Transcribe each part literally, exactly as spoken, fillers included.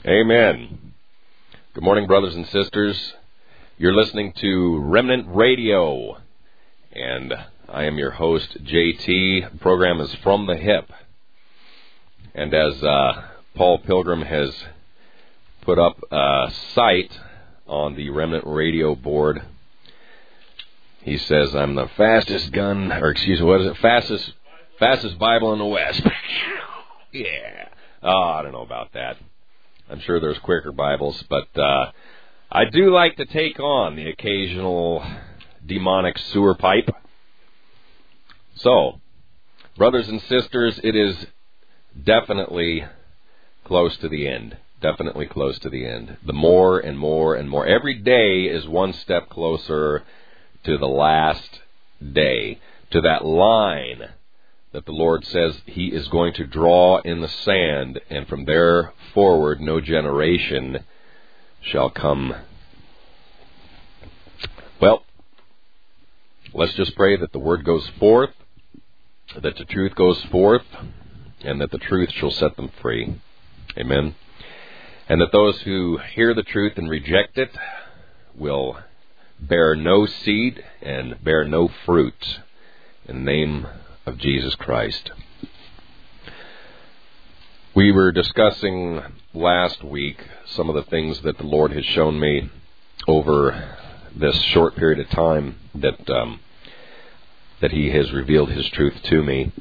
Amen. Good morning, brothers and sisters. You're listening to Remnant Radio, and I am your host, J T. The program is From the Hip. And as uh, Paul Pilgrim has put up a site on the Remnant Radio board, he says, I'm the fastest gun, or excuse me, what is it? Fastest, fastest Bible in the West. Yeah. Oh, I don't know about that. I'm sure there's quicker Bibles, but uh, I do like to take on the occasional demonic sewer pipe. So, brothers and sisters, it is definitely close to the end. Definitely close to the end. The more and more and more. Every day is one step closer to the last day, to that line that the Lord says He is going to draw in the sand, and from there forward no generation shall come. Well, let's just pray that the Word goes forth, that the truth goes forth, and that the truth shall set them free. Amen. And that those who hear the truth and reject it will bear no seed and bear no fruit in the name of Jesus Christ. We were discussing last week some of the things that the Lord has shown me over this short period of time that um, that He has revealed His truth to me.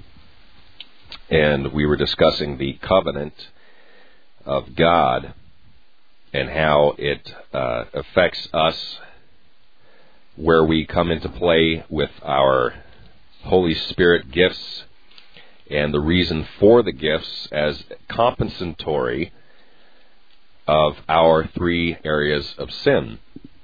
And we were discussing the covenant of God and how it uh, affects us, where we come into play with our Holy Spirit gifts and the reason for the gifts as compensatory of our three areas of sin.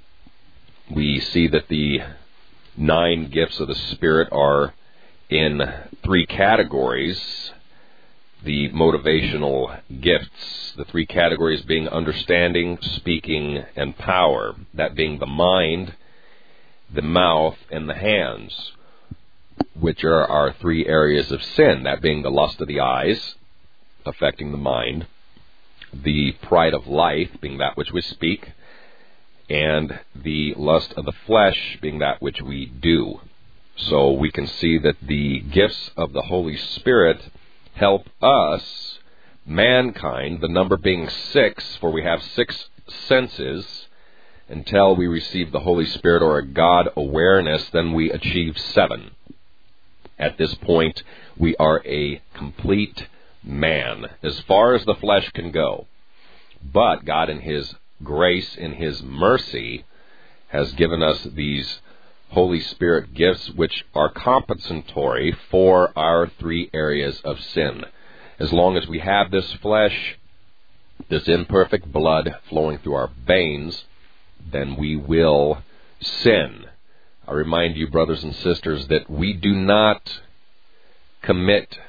We see that the nine gifts of the Spirit are in three categories. The motivational gifts, the three categories being understanding, speaking, and power. That being the mind, the mouth, and the hands, which are our three areas of sin. That being the lust of the eyes, affecting the mind, the pride of life, being that which we speak, and the lust of the flesh, being that which we do. So we can see that the gifts of the Holy Spirit help us, mankind, the number being six, for we have six senses. Until we receive the Holy Spirit or a God awareness, then we achieve seven. At this point, we are a complete man, as far as the flesh can go. But God, in His grace, in His mercy, has given us these Holy Spirit gifts, which are compensatory for our three areas of sin. As long as we have this flesh, this imperfect blood flowing through our veins, then we will sin. I remind you, brothers and sisters, that we do not commit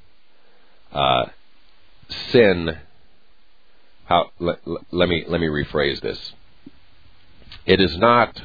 uh, sin. How? Let, let me let me rephrase this. It is not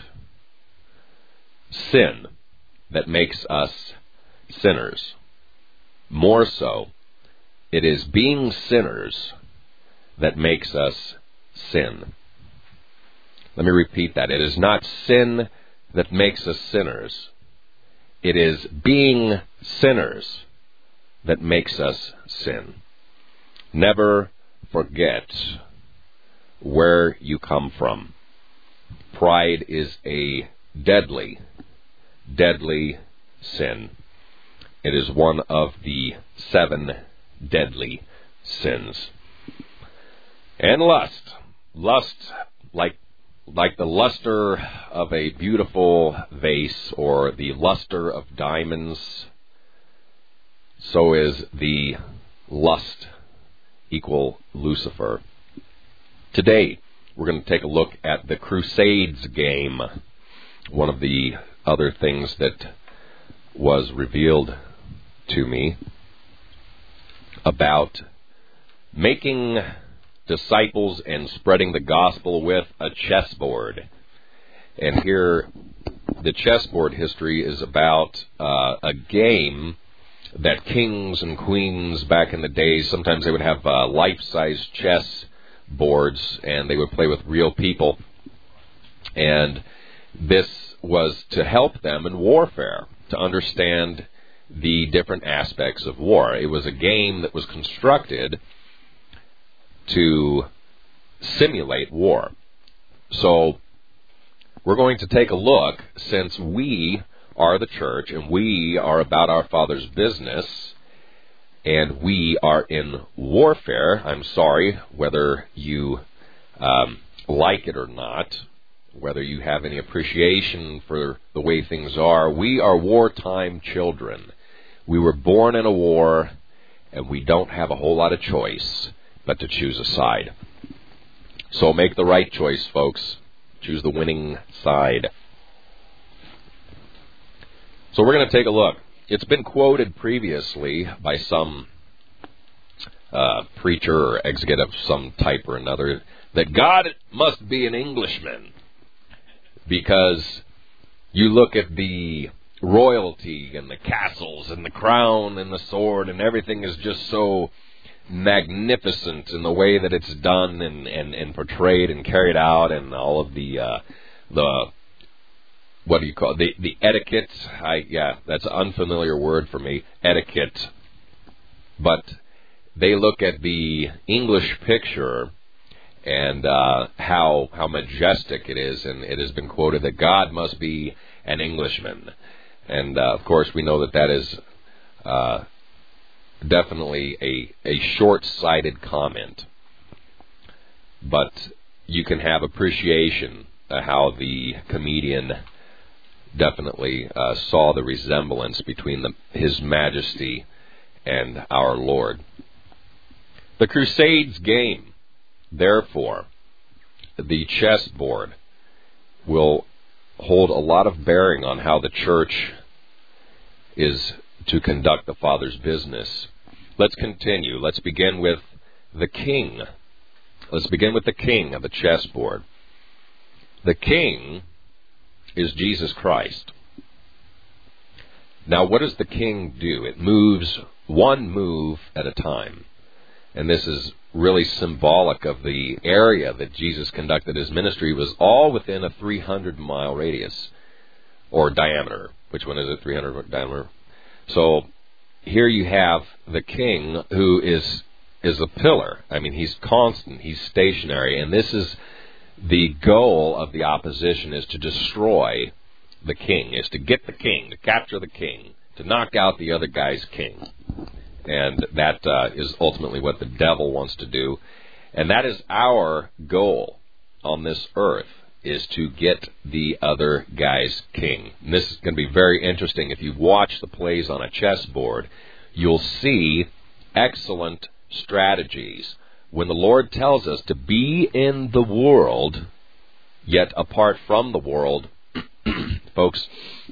sin that makes us sinners. More so, it is being sinners that makes us sin. Let me repeat that. It is not sin that makes us sinners. It is being sinners that makes us sin. Never forget where you come from. Pride is a deadly, deadly sin. It is one of the seven deadly sins. And lust. Lust, like Like the luster of a beautiful vase or the luster of diamonds, so is the lust equal Lucifer. Today, we're going to take a look at the Crusades game, one of the other things that was revealed to me about making disciples and spreading the gospel with a chessboard. And here, the chessboard history is about uh, a game that kings and queens back in the days, sometimes they would have uh, life-size chess boards, and they would play with real people. And this was to help them in warfare, to understand the different aspects of war. It was a game that was constructed to simulate war. So we're going to take a look, since we are the church and we are about our Father's business and we are in warfare. I'm sorry whether you um, like it or not, whether you have any appreciation for the way things are. We are wartime children. We were born in a war, and we don't have a whole lot of choice but to choose a side. So make the right choice, folks. Choose the winning side. So we're going to take a look. It's been quoted previously by some uh, preacher or exegete of some type or another that God must be an Englishman, because you look at the royalty and the castles and the crown and the sword, and everything is just so magnificent in the way that it's done and, and, and portrayed and carried out, and all of the uh, the what do you call it? the the etiquette? I yeah, that's an unfamiliar word for me, etiquette. But they look at the English picture and uh, how how majestic it is, and it has been quoted that God must be an Englishman, and uh, of course we know that that is uh, definitely a a short-sighted comment. But you can have appreciation of how the comedian definitely uh, saw the resemblance between the, His Majesty and our Lord. The Crusades game, therefore, the chessboard, will hold a lot of bearing on how the church is to conduct the Father's business. Let's continue. Let's begin with the king. Let's begin with the king of the chessboard. The king is Jesus Christ. Now, what does the king do? It moves one move at a time. And this is really symbolic of the area that Jesus conducted his ministry. It was all within a three hundred mile radius, or diameter. Which one is it? three hundred diameter. So here you have the king, who is is a pillar. I mean, he's constant. He's stationary. And this is the goal of the opposition, is to destroy the king, is to get the king, to capture the king, to knock out the other guy's king. And that uh, is ultimately what the devil wants to do. And that is our goal on this earth, is to get the other guy's king. And this is going to be very interesting. If you watch the plays on a chessboard, you'll see excellent strategies. When the Lord tells us to be in the world, yet apart from the world, folks,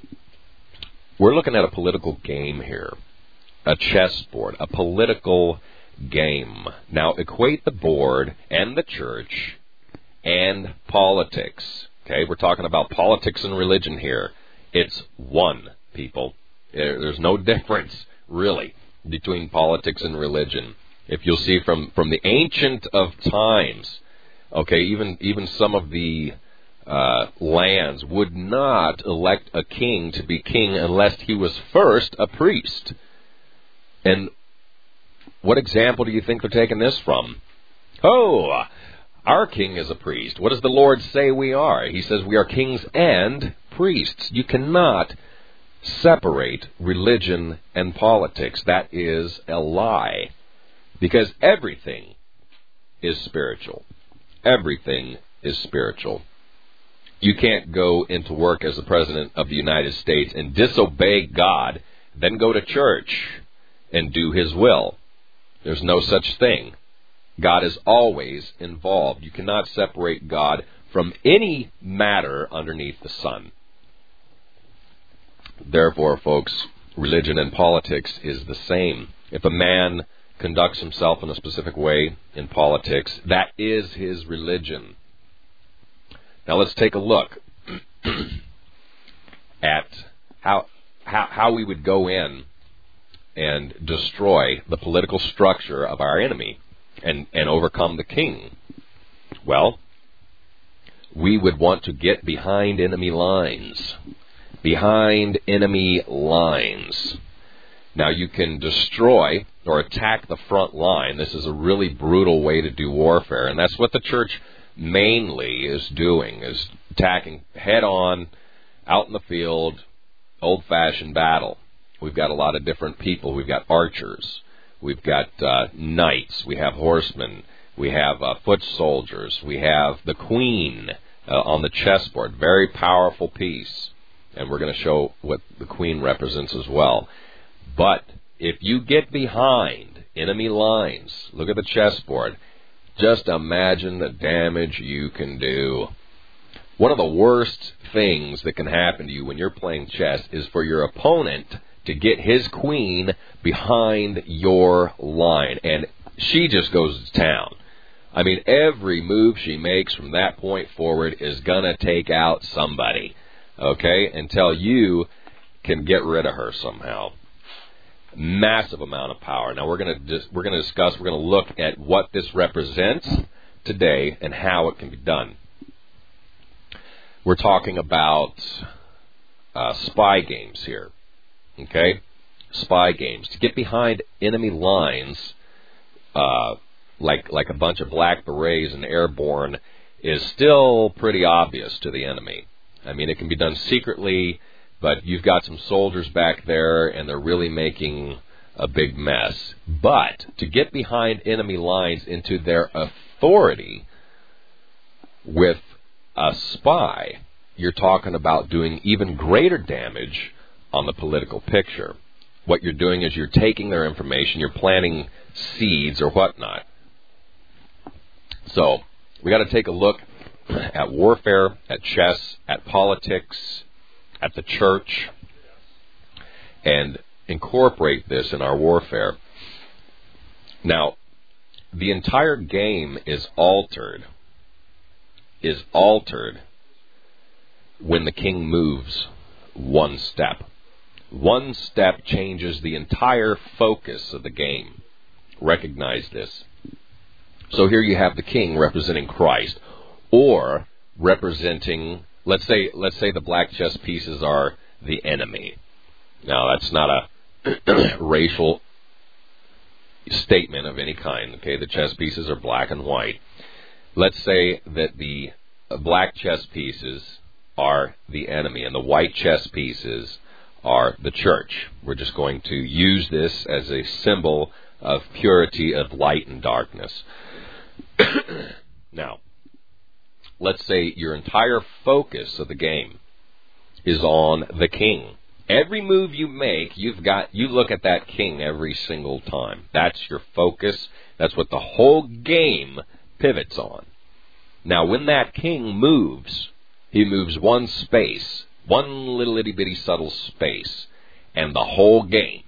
we're looking at a political game here. A chessboard, a political game. Now, equate the board and the church and politics. Okay, we're talking about politics and religion here. It's one, people. There's no difference, really, between politics and religion. If you'll see from, from the ancient of times, okay, even even some of the uh, lands would not elect a king to be king unless he was first a priest. And what example do you think they're taking this from? Oh, our king is a priest. What does the Lord say we are? He says we are kings and priests. You cannot separate religion and politics. That is a lie. Because everything is spiritual. Everything is spiritual. You can't go into work as the President of the United States and disobey God, then go to church and do His will. There's no such thing. God is always involved. You cannot separate God from any matter underneath the sun. Therefore, folks, religion and politics is the same. If a man conducts himself in a specific way in politics, that is his religion. Now let's take a look at how, how how we would go in and destroy the political structure of our enemy and, and overcome the king. Well, we would want to get behind enemy lines. Behind enemy lines. Now, you can destroy or attack the front line. This is a really brutal way to do warfare, and that's what the church mainly is doing, is attacking head-on, out in the field, old-fashioned battle. We've got a lot of different people. We've got archers. We've got uh, knights. We have horsemen. We have uh, foot soldiers. We have the queen uh, on the chessboard. Very powerful piece. And we're going to show what the queen represents as well. But if you get behind enemy lines, look at the chessboard, just imagine the damage you can do. One of the worst things that can happen to you when you're playing chess is for your opponent to get his queen behind your line. And she just goes to town. I mean, every move she makes from that point forward is going to take out somebody, okay, until you can get rid of her somehow. Massive amount of power. Now we're going to dis- we're going to discuss, we're going to look at what this represents today and how it can be done. We're talking about uh, spy games here, okay? Spy games. To get behind enemy lines, uh, like like a bunch of black berets and airborne, is still pretty obvious to the enemy. I mean, it can be done secretly, but you've got some soldiers back there, and they're really making a big mess. But to get behind enemy lines into their authority with a spy, you're talking about doing even greater damage on the political picture. What you're doing is you're taking their information, you're planting seeds or whatnot. So we got to take a look at warfare, at chess, at politics, at the church, and incorporate this in our warfare. Now, the entire game is altered, is altered when the king moves one step. One step changes the entire focus of the game. Recognize this. So here you have the king representing Christ, or representing, let's say, let's say the black chess pieces are the enemy. Now, that's not a racial statement of any kind. Okay, the chess pieces are black and white. Let's say that the black chess pieces are the enemy, and the white chess pieces are the church. We're just going to use this as a symbol of purity, of light and darkness. Now, let's say your entire focus of the game is on the king. Every move you make, you've got, you look at that king every single time. That's your focus. That's what the whole game pivots on. Now, when that king moves, he moves one space, one little itty bitty subtle space, and the whole game,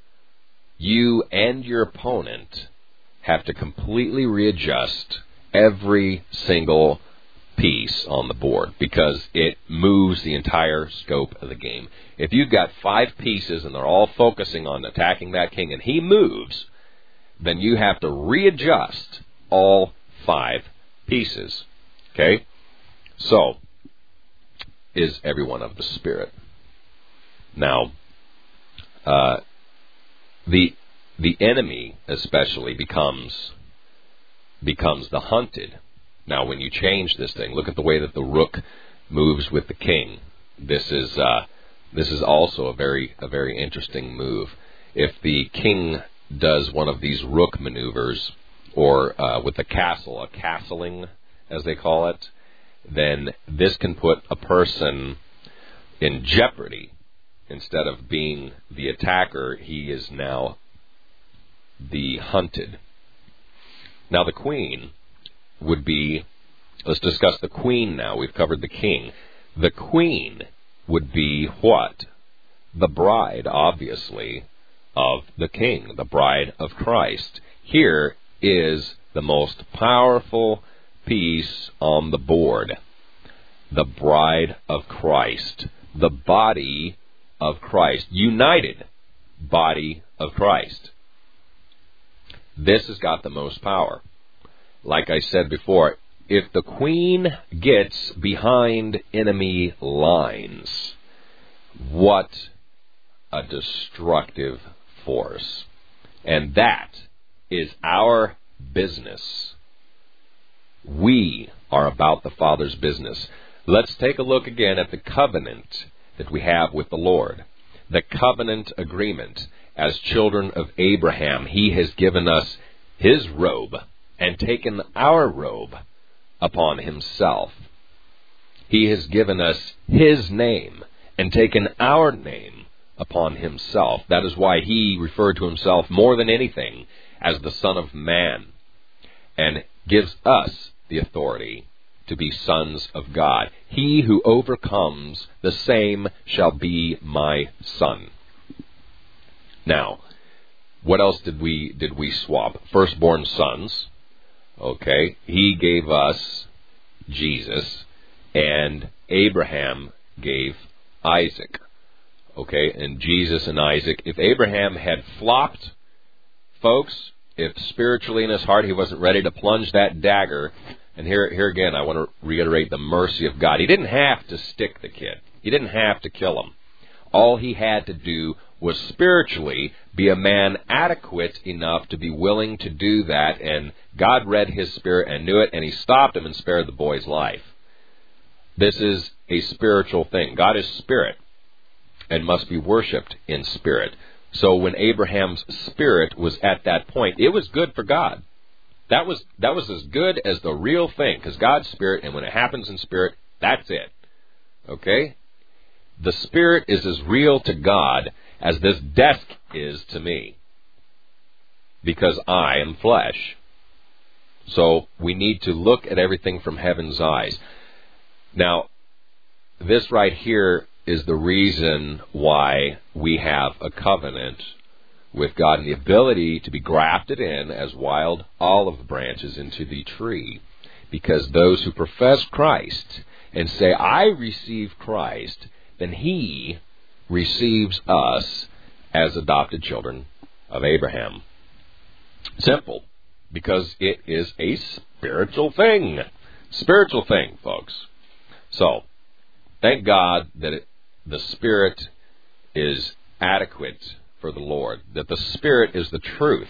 you and your opponent have to completely readjust every single piece on the board because it moves the entire scope of the game. If you've got five pieces and they're all focusing on attacking that king and he moves, then you have to readjust all five pieces. Okay? So, is everyone of the Spirit? Now, uh, the the enemy especially becomes becomes the hunted. Now, when you change this thing, look at the way that the rook moves with the king. This is uh, this is also a very a very interesting move. If the king does one of these rook maneuvers, or uh, with the castle, a castling as they call it, then this can put a person in jeopardy. Instead of being the attacker, he is now the hunted. Now the queen would be, let's discuss the queen now. We've covered the king. The queen would be what? The bride, obviously, of the king, the bride of Christ. Here is the most powerful piece on the board. The bride of Christ. The body of Christ. United body of Christ. This has got the most power. Like I said before, if the queen gets behind enemy lines, what a destructive force. And that is our business. We are about the Father's business. Let's take a look again at the covenant that we have with the Lord. The covenant agreement. As children of Abraham, He has given us His robe and taken our robe upon Himself. He has given us His name and taken our name upon Himself. That is why He referred to Himself more than anything as the Son of Man, and gives us the authority to be sons of God. He who overcomes, the same shall be my son. Now, what else did we did we swap? Firstborn sons. Okay, He gave us Jesus, and Abraham gave Isaac. Okay, and Jesus and Isaac. If Abraham had flopped, folks, if spiritually in his heart he wasn't ready to plunge that dagger, and here, here again, I want to reiterate the mercy of God. He didn't have to stick the kid. He didn't have to kill him. All he had to do was spiritually be a man adequate enough to be willing to do that, and God read his spirit and knew it, and He stopped him and spared the boy's life. This is a spiritual thing. God is spirit and must be worshipped in spirit. So when Abraham's spirit was at that point, it was good for God. That was that was as good as the real thing, because God's spirit, and when it happens in spirit, that's it. Okay? The spirit is as real to God as this desk is to me, because I am flesh. So we need to look at everything from heaven's eyes. Now, this right here is the reason why we have a covenant with God and the ability to be grafted in as wild olive branches into the tree. Because those who profess Christ and say, I receive Christ, then He receives us as adopted children of Abraham. Simple. Because it is a spiritual thing. Spiritual thing, folks. So, thank God that it, the Spirit is adequate for the Lord. That the Spirit is the truth.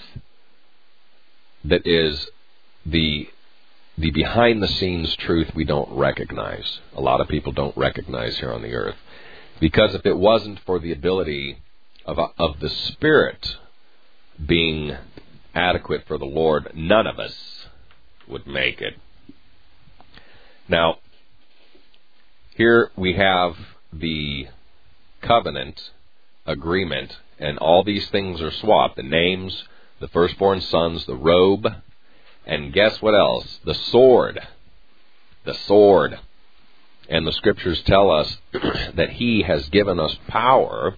That is the the behind-the-scenes truth we don't recognize. A lot of people don't recognize here on the earth. Because if it wasn't for the ability of, of the Spirit being adequate for the Lord, none of us would make it. Now, here we have the covenant agreement, and all these things are swapped. The names, the firstborn sons, the robe, and guess what else? The sword. The sword. And the Scriptures tell us that He has given us power.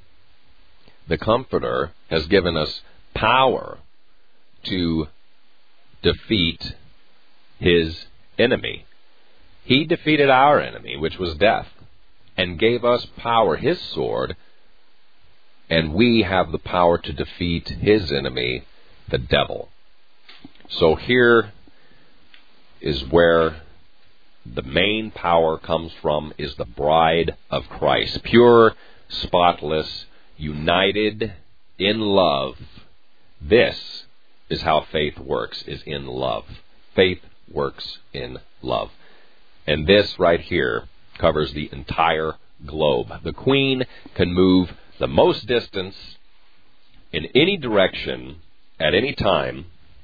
The Comforter has given us power to defeat His enemy. He defeated our enemy, which was death, and gave us power, His sword, and we have the power to defeat His enemy, the devil. So here is where the main power comes from, is the bride of Christ. Pure, spotless, united in love. This is how faith works, is in love. Faith works in love. And this right here covers the entire globe. The Queen can move the most distance in any direction at any time,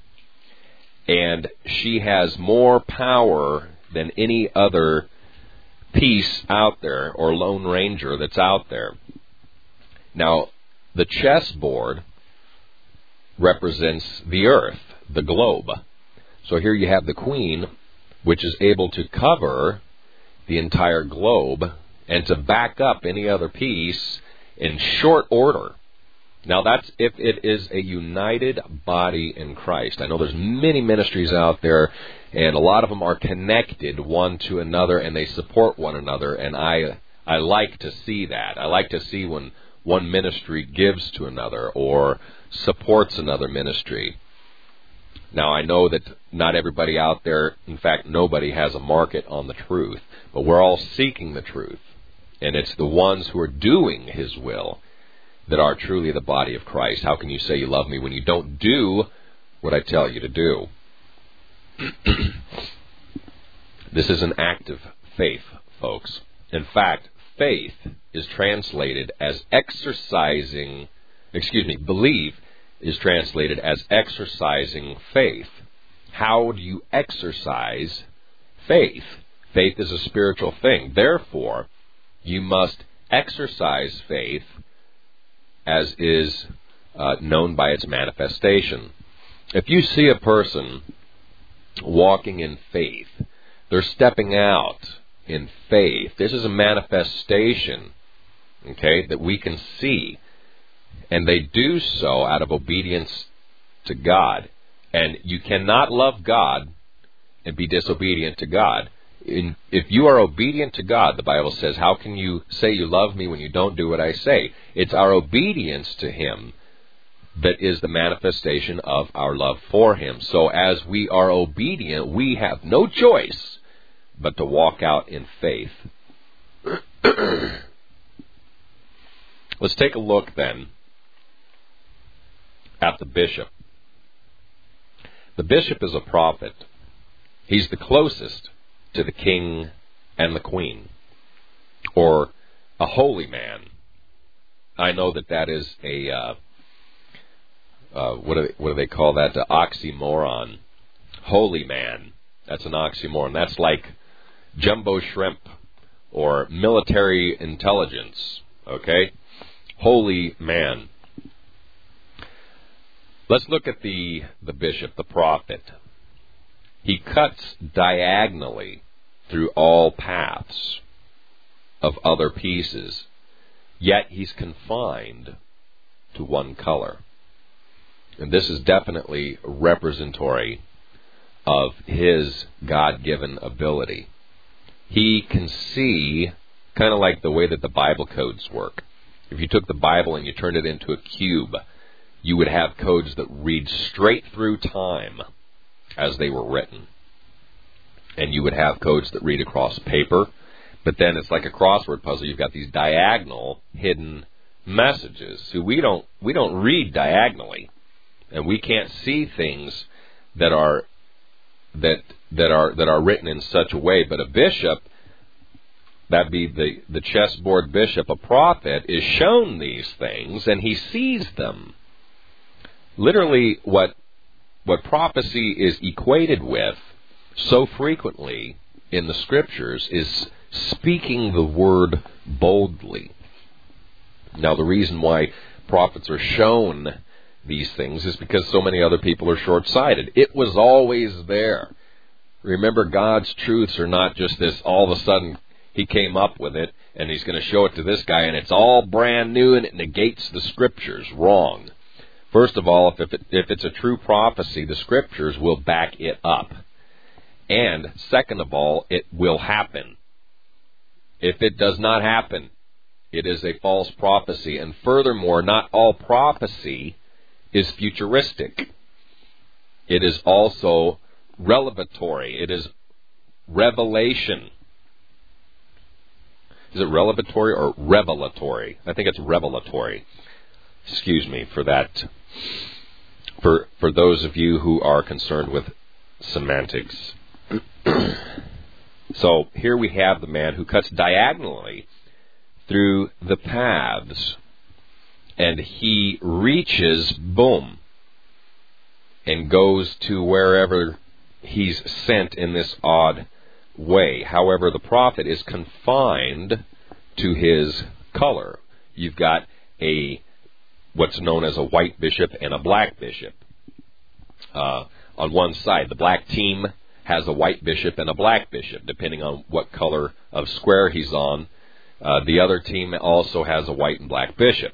and she has more power than any other piece out there or Lone Ranger that's out there. Now, the chessboard represents the earth, the globe. So here you have the Queen, which is able to cover the entire globe and to back up any other piece in short order. Now, that's if it is a united body in Christ. I know there's many ministries out there, and a lot of them are connected one to another, and they support one another, and I I like to see that. I like to see when one ministry gives to another or supports another ministry. Now, I know that not everybody out there, in fact, nobody has a market on the truth, but we're all seeking the truth. And it's the ones who are doing His will that are truly the body of Christ. How can you say you love me when you don't do what I tell you to do? This is an active faith, folks. In fact, faith is translated as exercising, excuse me, believe is translated as exercising faith. How do you exercise faith? Faith is a spiritual thing. Therefore, you must exercise faith as is uh, known by its manifestation. If you see a person walking in faith, they're stepping out in faith. This is a manifestation, okay, that we can see. And they do so out of obedience to God. And you cannot love God and be disobedient to God. In, if you are obedient to God, the Bible says, how can you say you love me when you don't do what I say? It's our obedience to Him that is the manifestation of our love for Him. So as we are obedient, we have no choice but to walk out in faith. Let's take a look then at the bishop. The bishop is a prophet. He's the closest to the king and the queen, or a holy man. I know that that is a, uh, uh, what, do they, what do they call that? An oxymoron. Holy man. That's an oxymoron. That's like jumbo shrimp or military intelligence. Okay? Holy man. Let's look at the, the bishop, the prophet. He cuts diagonally through all paths of other pieces, yet he's confined to one color. And this is definitely representatory of his God-given ability. He can see, kind of like the way that the Bible codes work. If you took the Bible and you turned it into a cube, you would have codes that read straight through time as they were written. And you would have codes that read across paper. But then it's like a crossword puzzle. You've got these diagonal hidden messages. So we don't we don't read diagonally. And we can't see things that are that that are that are written in such a way. But a bishop, that'd be the, the chessboard bishop, a prophet, is shown these things and he sees them. Literally what what prophecy is equated with so frequently in the Scriptures is speaking the word boldly. Now, the reason why prophets are shown these things is because so many other people are short-sighted. It was always there. Remember, God's truths are not just this, all of a sudden He came up with it and He's going to show it to this guy and it's all brand new and it negates the Scriptures. Wrong. First of all, if, it, if it's a true prophecy, the Scriptures will back it up. And second of all, it will happen. If it does not happen, it is a false prophecy. And furthermore, not all prophecy is futuristic. It is also revelatory. It is revelation. Is it revelatory or revelatory? I think it's revelatory. Excuse me for that. For for those of you who are concerned with semantics. So here we have the man who cuts diagonally through the paths, and he reaches, boom, and goes to wherever he's sent in this odd way. However, the prophet is confined to his color. You've got a what's known as a white bishop and a black bishop. Uh, on one side, the black team has a white bishop and a black bishop, depending on what color of square he's on. Uh, the other team also has a white and black bishop.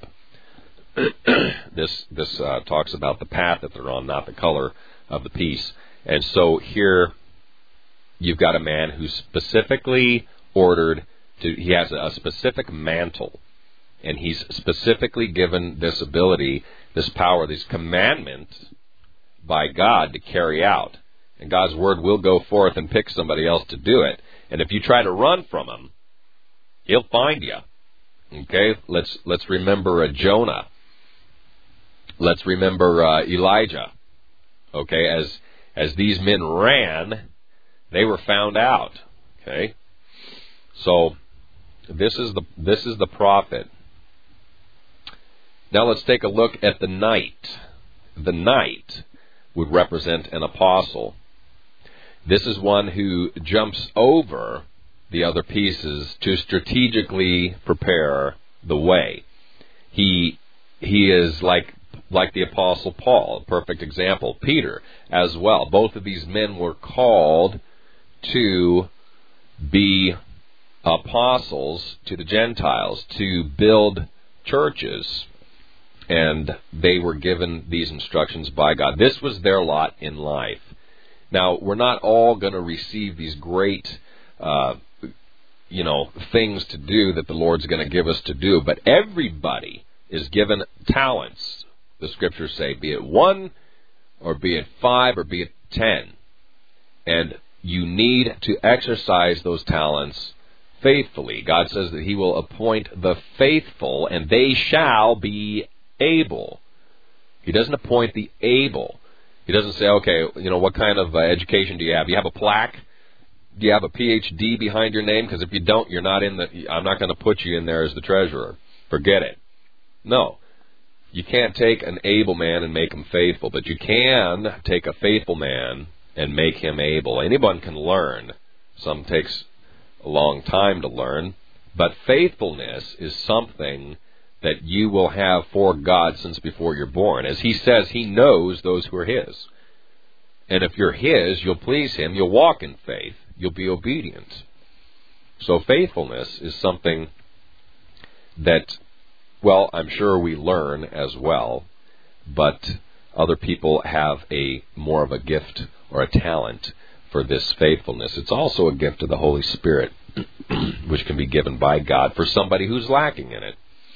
this this uh, talks about the path that they're on, not the color of the piece. And so here you've got a man who's specifically ordered to, he has a specific mantle, and he's specifically given this ability, this power, these commandments by God to carry out. And God's word will go forth and pick somebody else to do it. And if you try to run from him, he'll find you. Okay? Let's let's remember uh, Jonah. Let's remember uh, Elijah. Okay? As as these men ran, they were found out. Okay? So this is the this is the prophet. Now let's take a look at the knight. The knight would represent an apostle. This is one who jumps over the other pieces to strategically prepare the way. He he is like like the apostle Paul, a perfect example. Peter as well. Both of these men were called to be apostles to the Gentiles, to build churches. And they were given these instructions by God. This was their lot in life. Now, we're not all going to receive these great, uh, you know, things to do that the Lord's going to give us to do. But everybody is given talents, the Scriptures say, be it one, or be it five, or be it ten. And you need to exercise those talents faithfully. God says that He will appoint the faithful, and they shall be able. He doesn't appoint the able. He doesn't say, okay, you know, what kind of uh, education do you have? Do you have a plaque? Do you have a P H D behind your name? Because if you don't, you're not in the, I'm not going to put you in there as the treasurer. Forget it. No. You can't take an able man and make him faithful, but you can take a faithful man and make him able. Anyone can learn. Some takes a long time to learn, but faithfulness is something that you will have for God since before you're born. As He says, He knows those who are His. And if you're His, you'll please Him, you'll walk in faith, you'll be obedient. So faithfulness is something that, well, I'm sure we learn as well, but other people have a more of a gift or a talent for this faithfulness. It's also a gift of the Holy Spirit, which can be given by God for somebody who's lacking in it.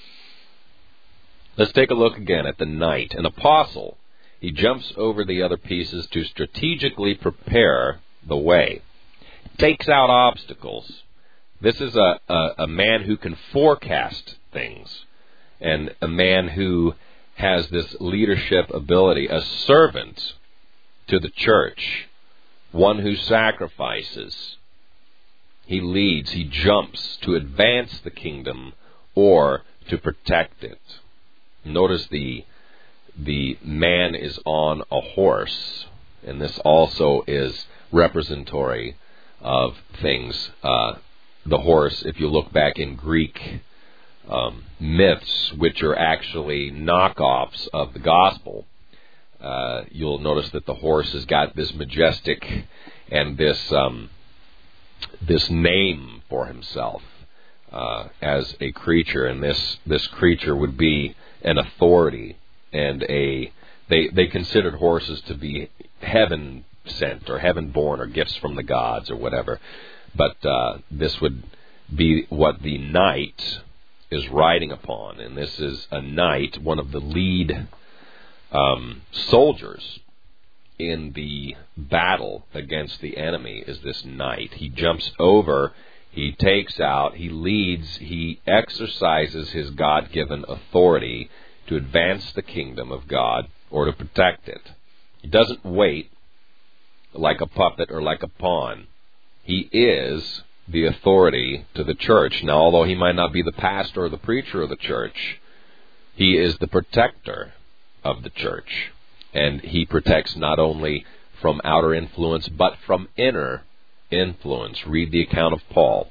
Let's take a look again at the knight. An apostle, he jumps over the other pieces to strategically prepare the way. Takes out obstacles. This is a, a, a man who can forecast things, and a man who has this leadership ability, a servant to the church, one who sacrifices. He leads, he jumps to advance the kingdom or to protect it. Notice the the man is on a horse, and this also is representatory of things. Uh, the horse, if you look back in Greek um, myths, which are actually knockoffs of the gospel, uh, you'll notice that the horse has got this majestic and this um, this name for himself uh, as a creature, and this this creature would be an authority, and a they they considered horses to be heaven sent or heaven born or gifts from the gods or whatever. But uh, this would be what the knight is riding upon, and this is a knight, one of the lead um, soldiers in the battle against the enemy is this knight. He jumps over, he takes out, he leads, he exercises his God-given authority to advance the kingdom of God or to protect it. He doesn't wait like a puppet or like a pawn. He is the authority to the church. Now, although he might not be the pastor or the preacher of the church, he is the protector of the church. And he protects not only from outer influence, but from inner influence. Read the account of Paul.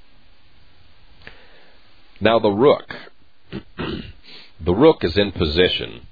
Now the rook. The rook is in position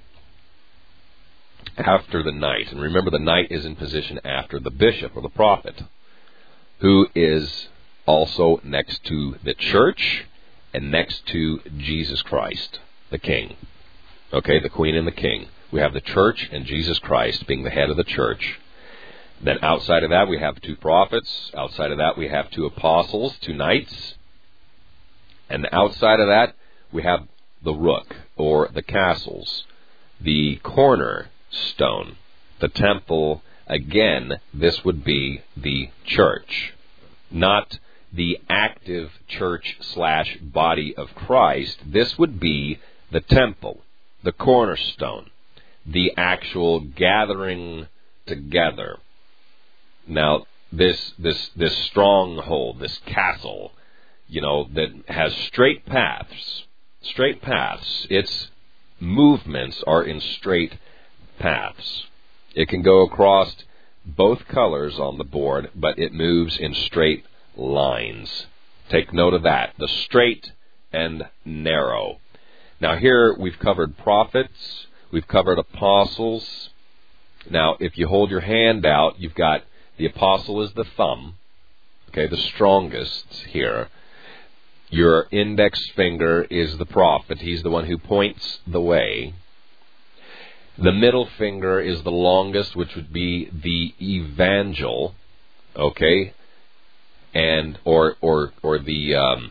after the knight. And remember, the knight is in position after the bishop or the prophet, who is also next to the church and next to Jesus Christ, the king. Okay, the queen and the king. We have the church and Jesus Christ being the head of the church. Then outside of that, we have two prophets. Outside of that, we have two apostles, two knights. And outside of that, we have the rook, or the castles, the cornerstone. The temple, again, this would be the church, not the active church slash body of Christ. This would be the temple, the cornerstone, the actual gathering together. Now, this this this stronghold, this castle, you know, that has straight paths, straight paths. Its movements are in straight paths. It can go across both colors on the board, but it moves in straight lines. Take note of that, the straight and narrow. Now here we've covered prophets, we've covered apostles. Now if you hold your hand out, you've got the apostle is the thumb, okay, the strongest here. Your index finger is the prophet. He's the one who points the way. The middle finger is the longest, which would be the evangel, okay, and or or or the um,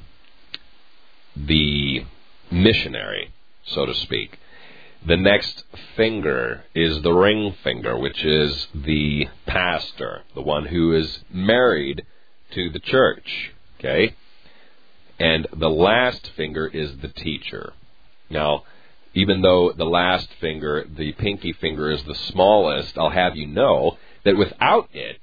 the missionary, so to speak. The next finger is the ring finger, which is the pastor, the one who is married to the church, okay? And the last finger is the teacher. Now, even though the last finger, the pinky finger, is the smallest, I'll have you know that without it,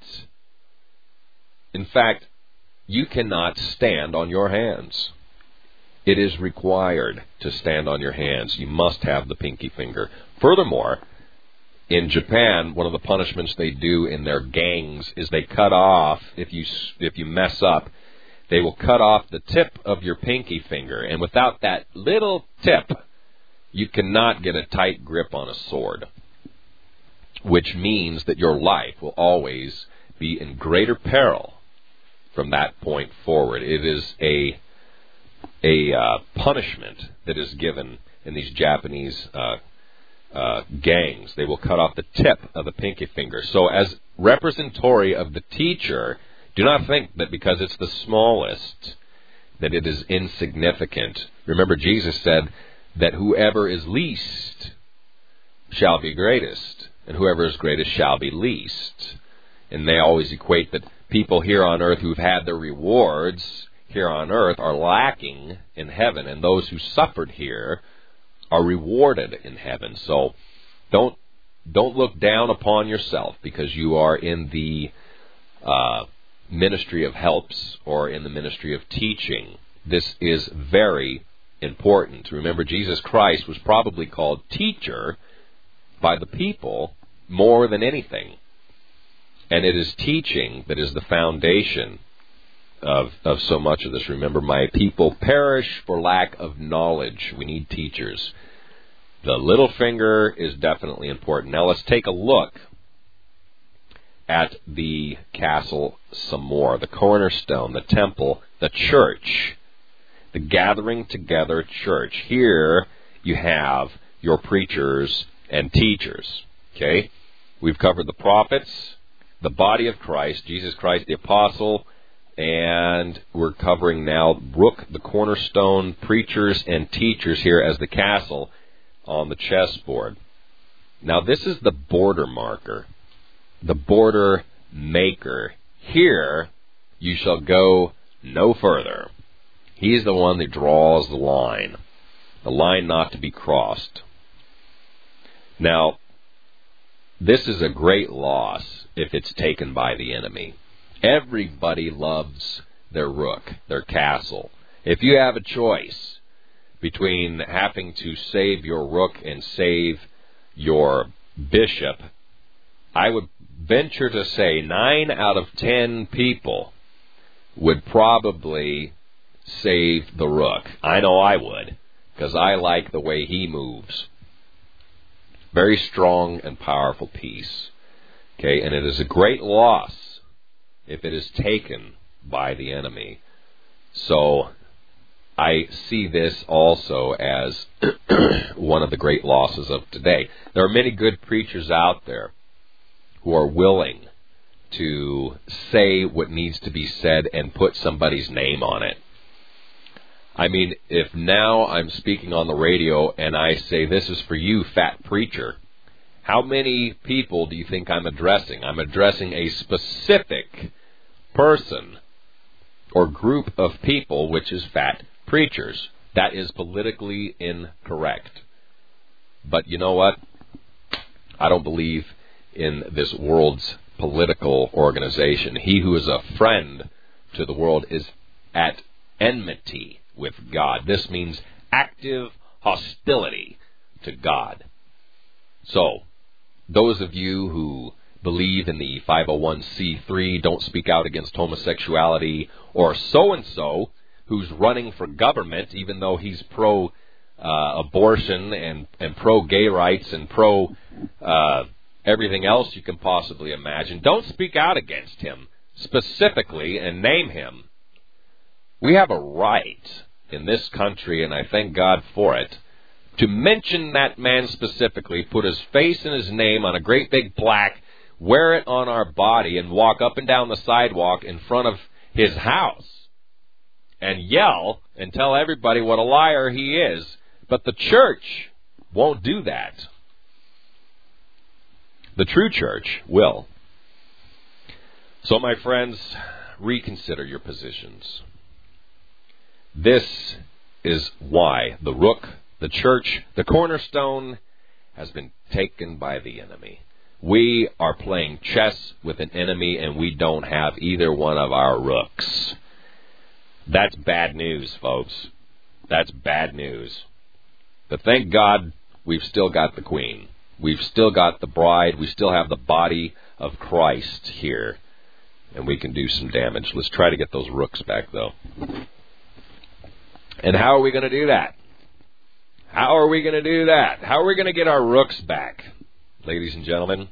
in fact, you cannot stand on your hands. It is required to stand on your hands. You must have the pinky finger. Furthermore, in Japan, one of the punishments they do in their gangs is they cut off, if you if you mess up, they will cut off the tip of your pinky finger. And without that little tip, you cannot get a tight grip on a sword, which means that your life will always be in greater peril from that point forward. It is a a uh, punishment that is given in these Japanese uh, uh, gangs. They will cut off the tip of the pinky finger. So as representatory of the teacher, do not think that because it's the smallest that it is insignificant. Remember, Jesus said that whoever is least shall be greatest, and whoever is greatest shall be least. And they always equate that people here on earth who've had their rewards here on earth are lacking in heaven, and those who suffered here are rewarded in heaven. So don't don't look down upon yourself because you are in the uh, ministry of helps or in the ministry of teaching. This is very important. Remember, Jesus Christ was probably called teacher by the people more than anything. And it is teaching that is the foundation of, of so much of this. Remember, my people perish for lack of knowledge. We need teachers. The little finger is definitely important. Now let's take a look at the castle some more. The cornerstone, the temple, the church, the gathering together church. Here you have your preachers and teachers. Okay? We've covered the prophets, the body of Christ, Jesus Christ, the apostle, and we're covering now Rook, the cornerstone, preachers and teachers here as the castle on the chessboard. Now this is the border marker, the border maker. Here you shall go no further. He's the one that draws the line, the line not to be crossed. Now, this is a great loss if it's taken by the enemy. Everybody loves their rook, their castle. If you have a choice between having to save your rook and save your bishop, I would venture to say nine out of ten people would probably save the rook. I know I would, because I like the way he moves. Very strong and powerful piece. Okay, and it is a great loss if it is taken by the enemy. So I see this also as one of the great losses of today. There are many good preachers out there who are willing to say what needs to be said and put somebody's name on it. I mean, if now I'm speaking on the radio and I say, this is for you, fat preacher, How many people do you think I'm addressing? I'm addressing a specific person or group of people, which is fat preachers. That is politically incorrect. But you know what? I don't believe in this world's political organization. He who is a friend to the world is at enmity with God. This means active hostility to God. So, those of you who believe in the five oh one c three, don't speak out against homosexuality, or so-and-so who's running for government, even though he's pro uh, abortion and, and pro-gay rights and pro uh, everything else you can possibly imagine, don't speak out against him specifically and name him. We have a right in this country, and I thank God for it, to mention that man specifically, put his face and his name on a great big plaque, wear it on our body, and walk up and down the sidewalk in front of his house and yell and tell everybody what a liar he is. But the church won't do that. The true church will. So, my friends, reconsider your positions. This is why the rook, the church, the cornerstone, has been taken by the enemy. We are playing chess with an enemy, and we don't have either one of our rooks. That's bad news, folks. That's bad news. But thank God we've still got the queen. We've still got the bride. We still have the body of Christ here. And we can do some damage. Let's try to get those rooks back, though. And how are we going to do that? How are we going to do that? How are we going to get our rooks back? Ladies and gentlemen,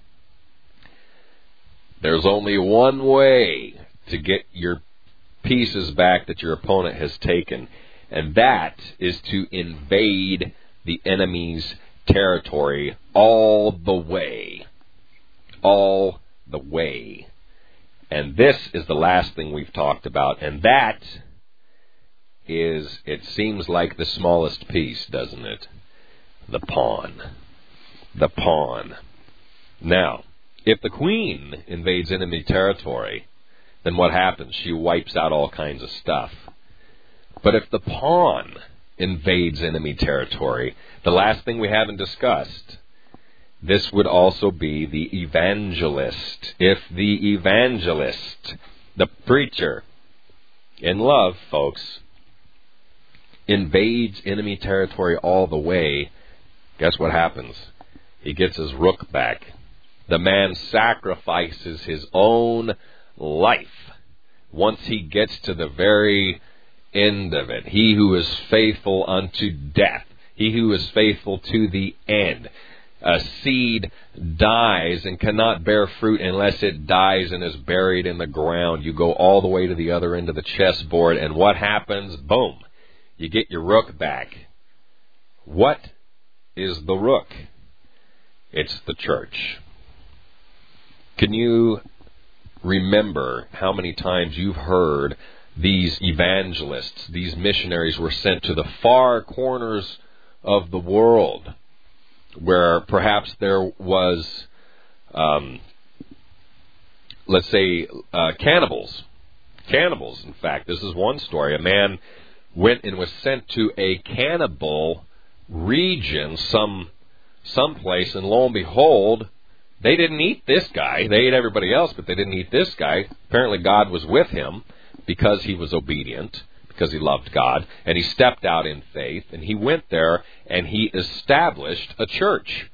there's only one way to get your pieces back that your opponent has taken, and that is to invade the enemy's territory all the way. All the way. And this is the last thing we've talked about, and that is, it seems like the smallest piece, doesn't it? The pawn. The pawn. Now, if the queen invades enemy territory, then what happens? She wipes out all kinds of stuff. But if the pawn invades enemy territory, the last thing we haven't discussed, this would also be the evangelist. If the evangelist, the preacher, in love, folks, invades enemy territory all the way, guess what happens? He gets his rook back. The man sacrifices his own life once he gets to the very end of it. He who is faithful unto death, he who is faithful to the end. A seed dies and cannot bear fruit unless it dies and is buried in the ground. You go all the way to the other end of the chessboard, and what happens? Boom. You get your rook back. What is the rook? It's the church. Can you remember how many times you've heard these evangelists, these missionaries were sent to the far corners of the world where perhaps there was, um, let's say, uh, cannibals. Cannibals, in fact. This is one story. A man went and was sent to a cannibal region, some someplace, and lo and behold, they didn't eat this guy. They ate everybody else, but they didn't eat this guy. Apparently God was with him because he was obedient, because he loved God, and he stepped out in faith, and he went there, and he established a church.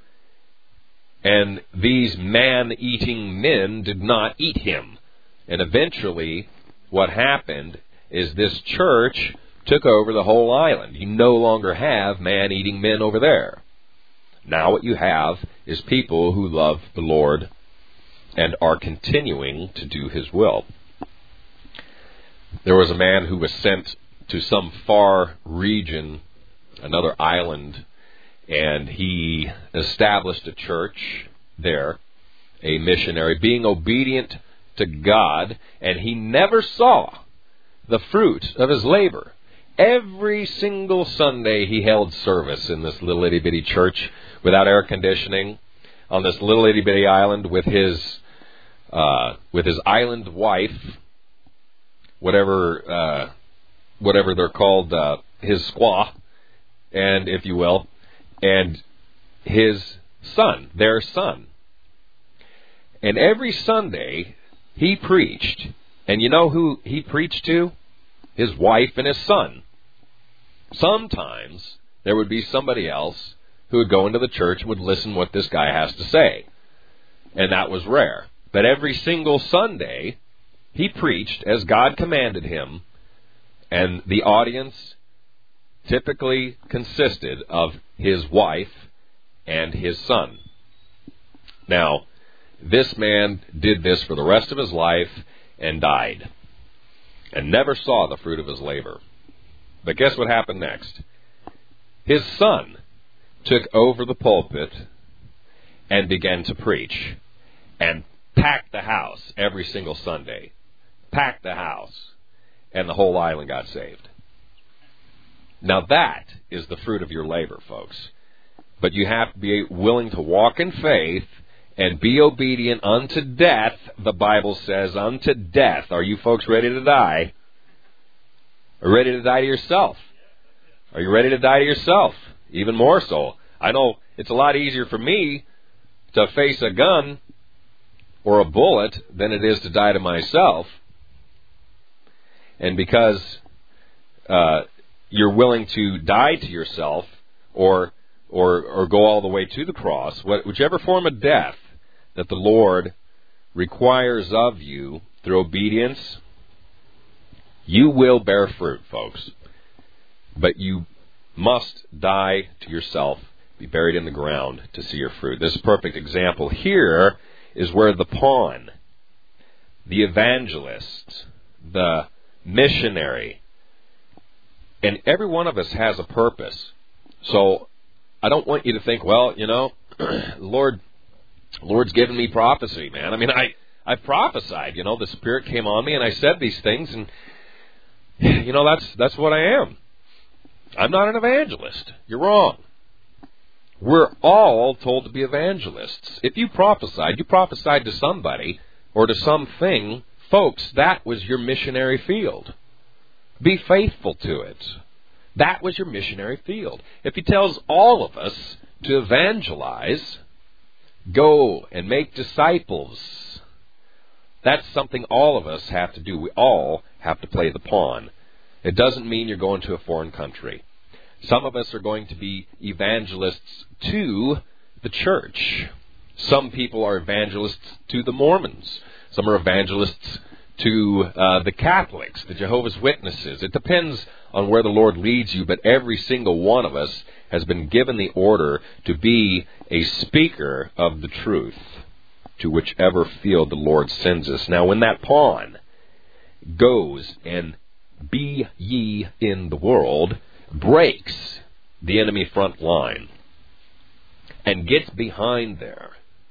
And these man-eating men did not eat him. And eventually, what happened is this church took over the whole island. You no longer have man-eating men over there. Now what you have is people who love the Lord and are continuing to do His will. There was a man who was sent to some far region, another island, and he established a church there, a missionary, being obedient to God, and he never saw the fruit of his labor. Every single Sunday he held service in this little itty-bitty church without air conditioning, on this little itty bitty island with his uh, with his island wife, whatever uh, whatever they're called, uh, his squaw, and if you will, and his son, their son. And every Sunday he preached, and you know who he preached to? His wife and his son. Sometimes there would be somebody else who would go into the church and would listen what this guy has to say. And that was rare. But every single Sunday, he preached as God commanded him, and the audience typically consisted of his wife and his son. Now, this man did this for the rest of his life and died, and never saw the fruit of his labor. But guess what happened next? His son took over the pulpit and began to preach, and packed the house every single Sunday. Packed the house, and the whole island got saved. Now that is the fruit of your labor, folks. But you have to be willing to walk in faith and be obedient unto death. The Bible says unto death. Are you folks ready to die? Are you ready to die to yourself? Are you ready to die to yourself? Even more so. I know it's a lot easier for me to face a gun or a bullet than it is to die to myself. And because uh, you're willing to die to yourself or or or go all the way to the cross, whichever form of death that the Lord requires of you through obedience, you will bear fruit, folks. But you must die to yourself, be buried in the ground to see your fruit. This perfect example here is where the pawn, the evangelist, the missionary, and every one of us has a purpose. So I don't want you to think, well, you know, Lord, Lord's given me prophecy, man. I mean, I, I prophesied, you know, the Spirit came on me and I said these things, and, you know, that's that's what I am. I'm not an evangelist. You're wrong. We're all told to be evangelists. If you prophesied, you prophesied to somebody or to something, folks, that was your missionary field. Be faithful to it. That was your missionary field. If he tells all of us to evangelize, go and make disciples, that's something all of us have to do. We all have to play the pawn. It doesn't mean you're going to a foreign country. Some of us are going to be evangelists to the church. Some people are evangelists to the Mormons. Some are evangelists to uh, the Catholics, the Jehovah's Witnesses. It depends on where the Lord leads you, but every single one of us has been given the order to be a speaker of the truth to whichever field the Lord sends us. Now, when that pawn goes and be ye in the world, breaks the enemy front line and gets behind there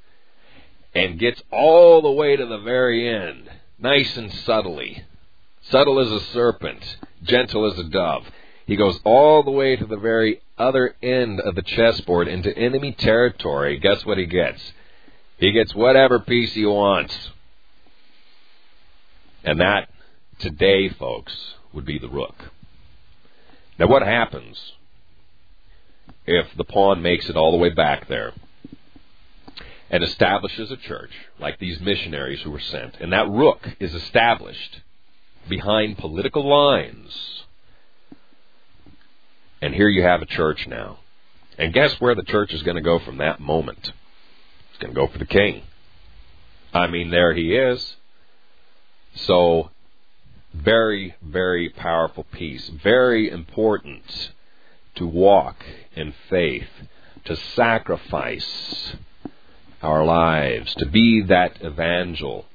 and gets all the way to the very end, nice and subtly, subtle as a serpent, gentle as a dove. He goes all the way to the very other end of the chessboard into enemy territory. Guess what he gets? He gets whatever piece he wants. And that, today, folks, would be the rook. Now, what happens if the pawn makes it all the way back there and establishes a church like these missionaries who were sent, and that rook is established behind political lines? And here you have a church now. And guess where the church is going to go from that moment? It's going to go for the king. I mean, there he is. So, very, very powerful piece. Very important to walk in faith, to sacrifice our lives, to be that evangel.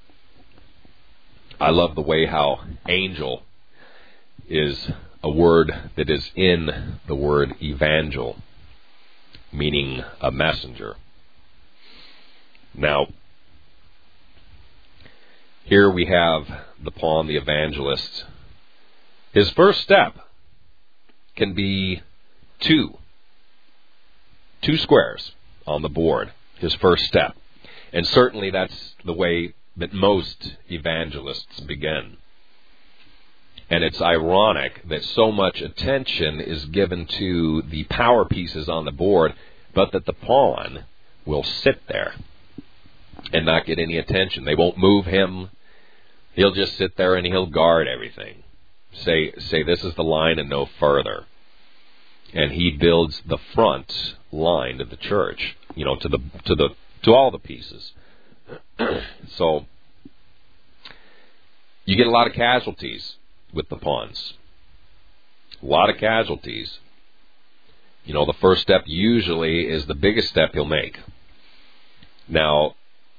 I love the way how angel is a word that is in the word evangel, meaning a messenger. Now, here we have the pawn, the evangelist. His first step can be two. Two squares on the board. his first step. And certainly that's the way that most evangelists begin. And it's ironic that so much attention is given to the power pieces on the board, but that the pawn will sit there and not get any attention. They won't move him. He'll just sit there and he'll guard everything. Say, say this is the line and no further. And he builds the front line of the church, you know, to the to the to all the pieces. So you get a lot of casualties with the pawns. A lot of casualties. You know, the first step usually is the biggest step he'll make. Now,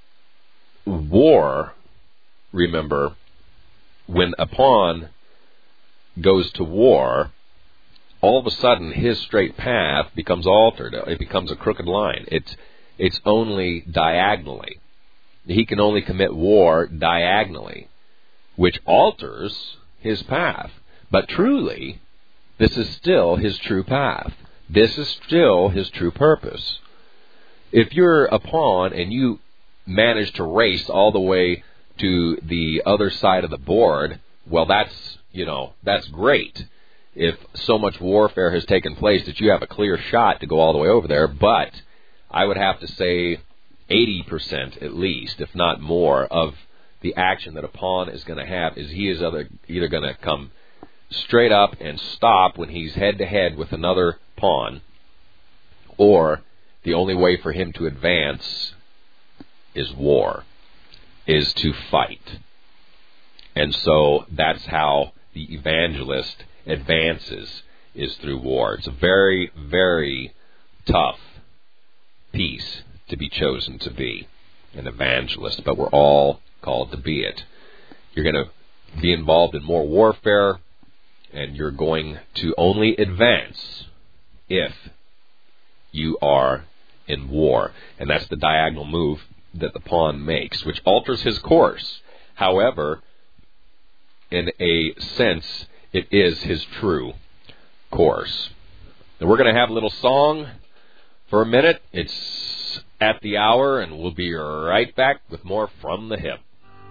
war, remember, when a pawn goes to war, all of a sudden his straight path becomes altered. It becomes a crooked line. It's, it's only diagonally. He can only commit war diagonally, which alters his path. But truly, this is still his true path. This is still his true purpose. If you're a pawn and you manage to race all the way to the other side of the board, well, that's, you know, that's great. If so much warfare has taken place that you have a clear shot to go all the way over there, but I would have to say eighty percent at least, if not more, of the action that a pawn is going to have is he is either, either going to come straight up and stop when he's head-to-head with another pawn, or the only way for him to advance is war, is to fight. And so that's how the evangelist advances, is through war. It's a very, very tough piece to be chosen to be an evangelist, but we're all called to be it. You're going to be involved in more warfare, and you're going to only advance if you are in war. And that's the diagonal move that the pawn makes, which alters his course. However, in a sense, it is his true course. And we're going to have a little song for a minute. It's at the hour, and we'll be right back with more From the Hip.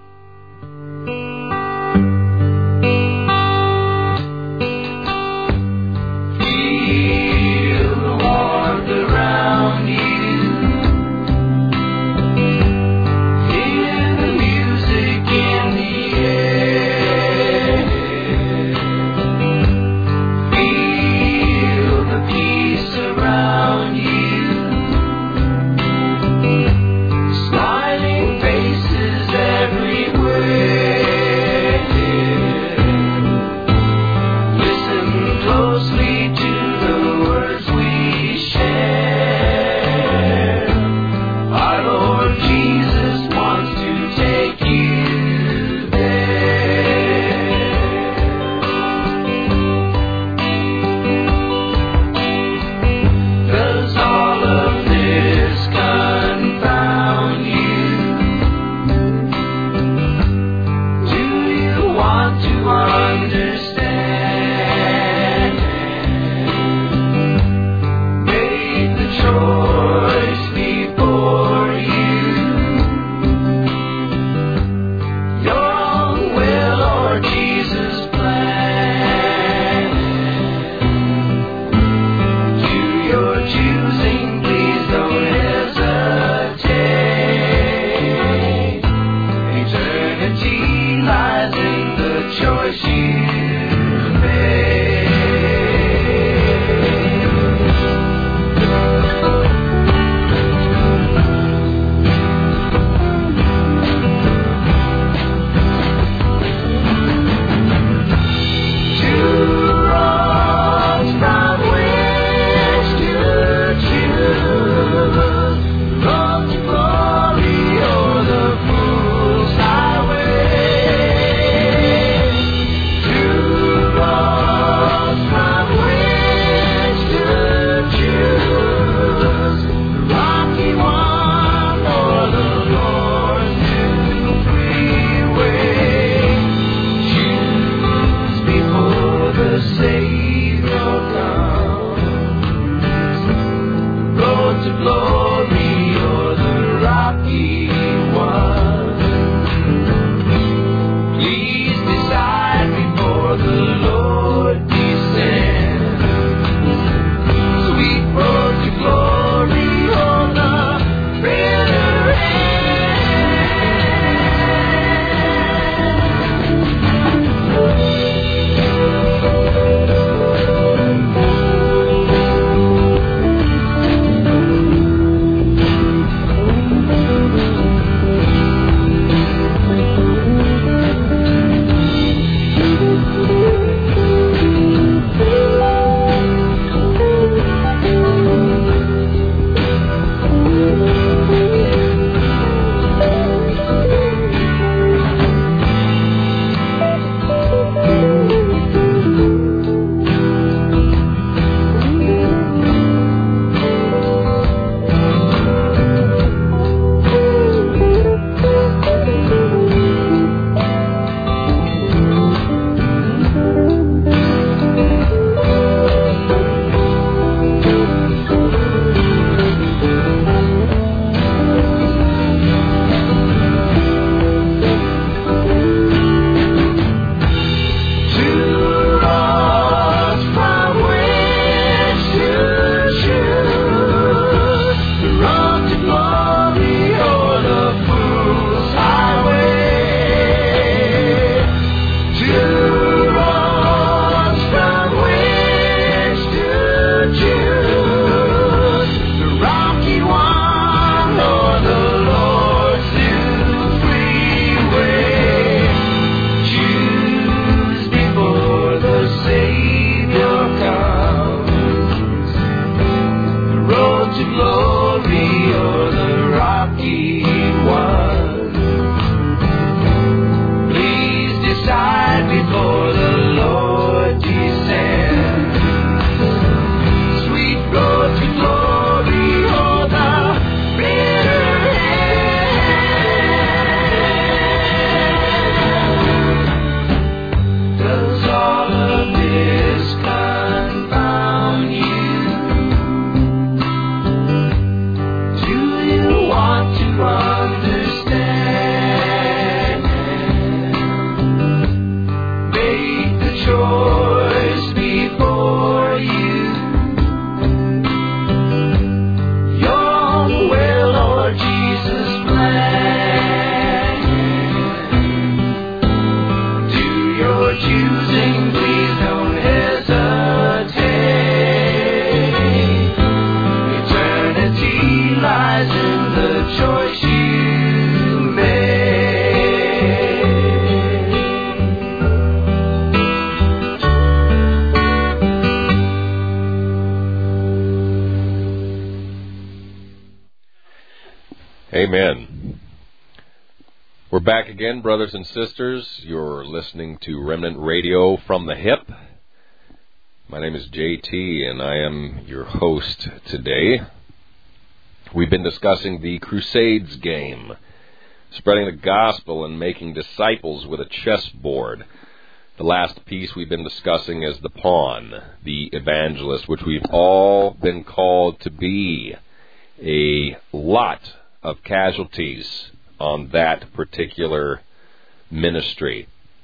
Feel the warmth around you, hear the music in the air, feel the peace around you, smiling faces everywhere. Listen closely to the words we share. Our Lord Jesus wants to take you there. 'Cause all of this confound you. Do you want to understand? Make the choice before you. Your own will or Jesus' plan. Do your choosing, please don't hesitate. Eternity lies in the choice you make. Two roads from which to choose, road to glory or the fool's highway. Two choosing, please don't hesitate. Eternity lies in the choice you made. Amen. We're back again, brothers and sisters. You're listening to Remnant Radio from the Hip. My name is J T, and I am your host today. We've been discussing the Crusades game, spreading the gospel and making disciples with a chessboard. The last piece we've been discussing is the pawn, the evangelist, which we've all been called to be. A lot of casualties on that particular ministry.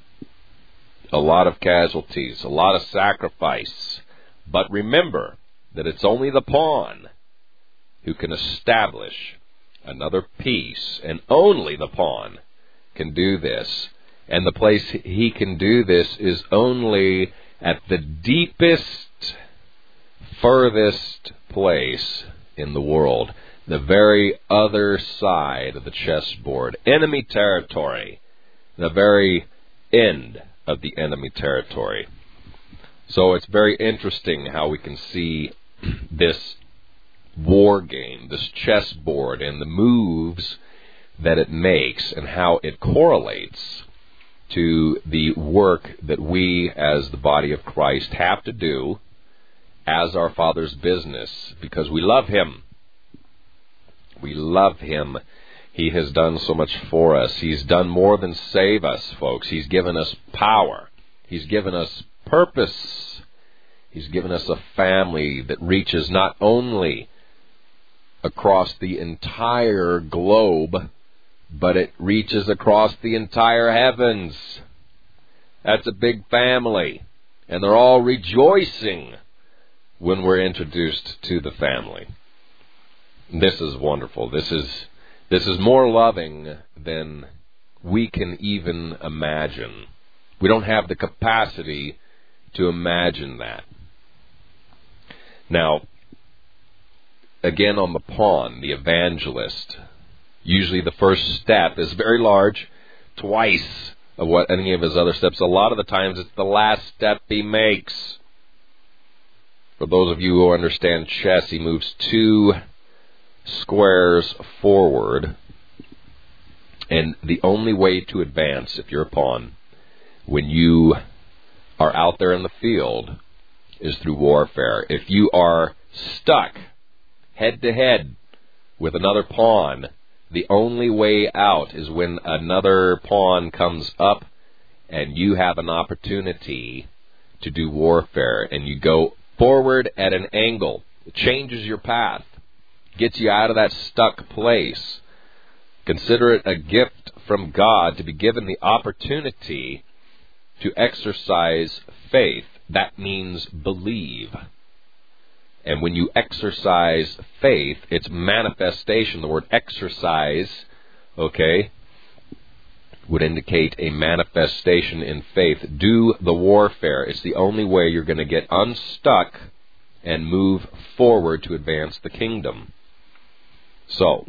A lot of casualties, a lot of sacrifice. But remember that it's only the pawn who can establish another peace, and only the pawn can do this. And the place he can do this is only at the deepest, furthest place in the world. The very other side of the chessboard. Enemy territory. The very end of the enemy territory. So it's very interesting how we can see this war game, this chessboard, and the moves that it makes and how it correlates to the work that we as the body of Christ have to do as our Father's business, because we love Him. We love Him. He has done so much for us. He's done more than save us, folks. He's given us power. He's given us purpose. He's given us a family that reaches not only across the entire globe, but it reaches across the entire heavens. That's a big family. And they're all rejoicing when we're introduced to the family. This is wonderful. This is this is more loving than we can even imagine. We don't have the capacity to imagine that. Now, again on the pawn, the evangelist, usually the first step is very large, twice of what any of his other steps. A lot of the times it's the last step he makes. For those of you who understand chess, he moves two squares forward, and the only way to advance, if you're a pawn, when you are out there in the field, is through warfare. If you are stuck head to head with another pawn, the only way out is when another pawn comes up and you have an opportunity to do warfare, and you go forward at an angle. It changes your path. Gets you out of that stuck place. Consider it a gift from God to be given the opportunity to exercise faith. That means believe. And when you exercise faith, it's manifestation. The word exercise, okay, would indicate a manifestation in faith. Do the warfare. It's the only way you're going to get unstuck and move forward to advance the kingdom. So,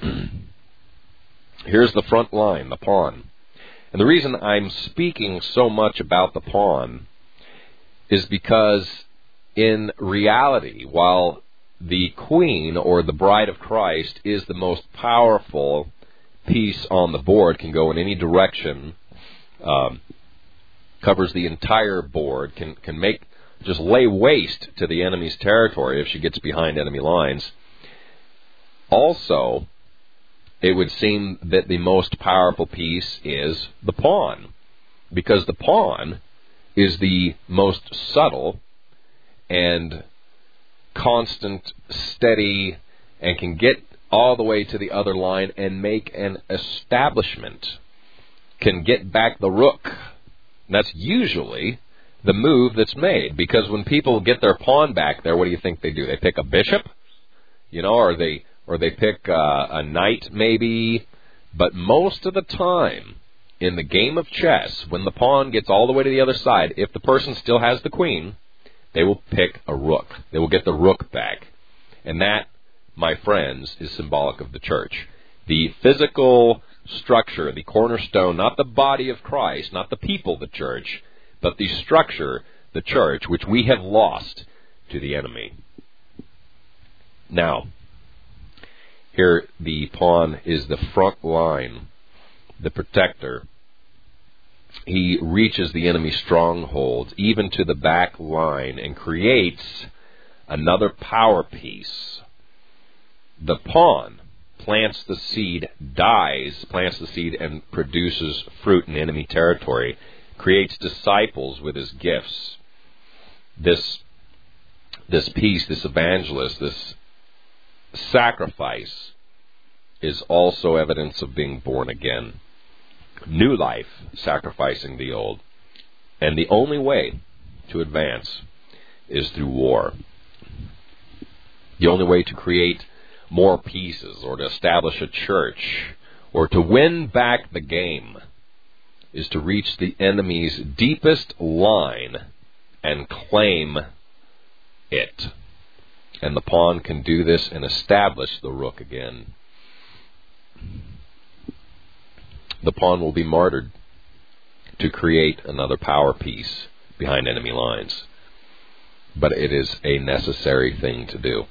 here's the front line, the pawn. And the reason I'm speaking so much about the pawn is because in reality, while the queen or the bride of Christ is the most powerful piece on the board, can go in any direction, um, covers the entire board, can, can make, just lay waste to the enemy's territory if she gets behind enemy lines. Also, it would seem that the most powerful piece is the pawn, because the pawn is the most subtle and constant, steady, and can get all the way to the other line and make an establishment, can get back the rook. And that's usually the move that's made, because when people get their pawn back there, what do you think they do? They pick a bishop, you know, or they or they pick uh, a knight maybe. But most of the time, in the game of chess, when the pawn gets all the way to the other side, if the person still has the queen, they will pick a rook. They will get the rook back. And that, my friends, is symbolic of the church. The physical structure, the cornerstone, not the body of Christ, not the people, the church, but the structure, the church, which we have lost to the enemy. Now, here the pawn is the front line, the protector. He reaches the enemy's strongholds, even to the back line, and creates another power piece. The pawn plants the seed, dies, plants the seed, and produces fruit in enemy territory, creates disciples with his gifts. This, this piece, this evangelist, this sacrifice is also evidence of being born again. New life, sacrificing the old. And the only way to advance is through war. The only way to create more pieces, or to establish a church, or to win back the game, is to reach the enemy's deepest line and claim it. And the pawn can do this and establish the rook again. The pawn will be martyred to create another power piece behind enemy lines. But it is a necessary thing to do.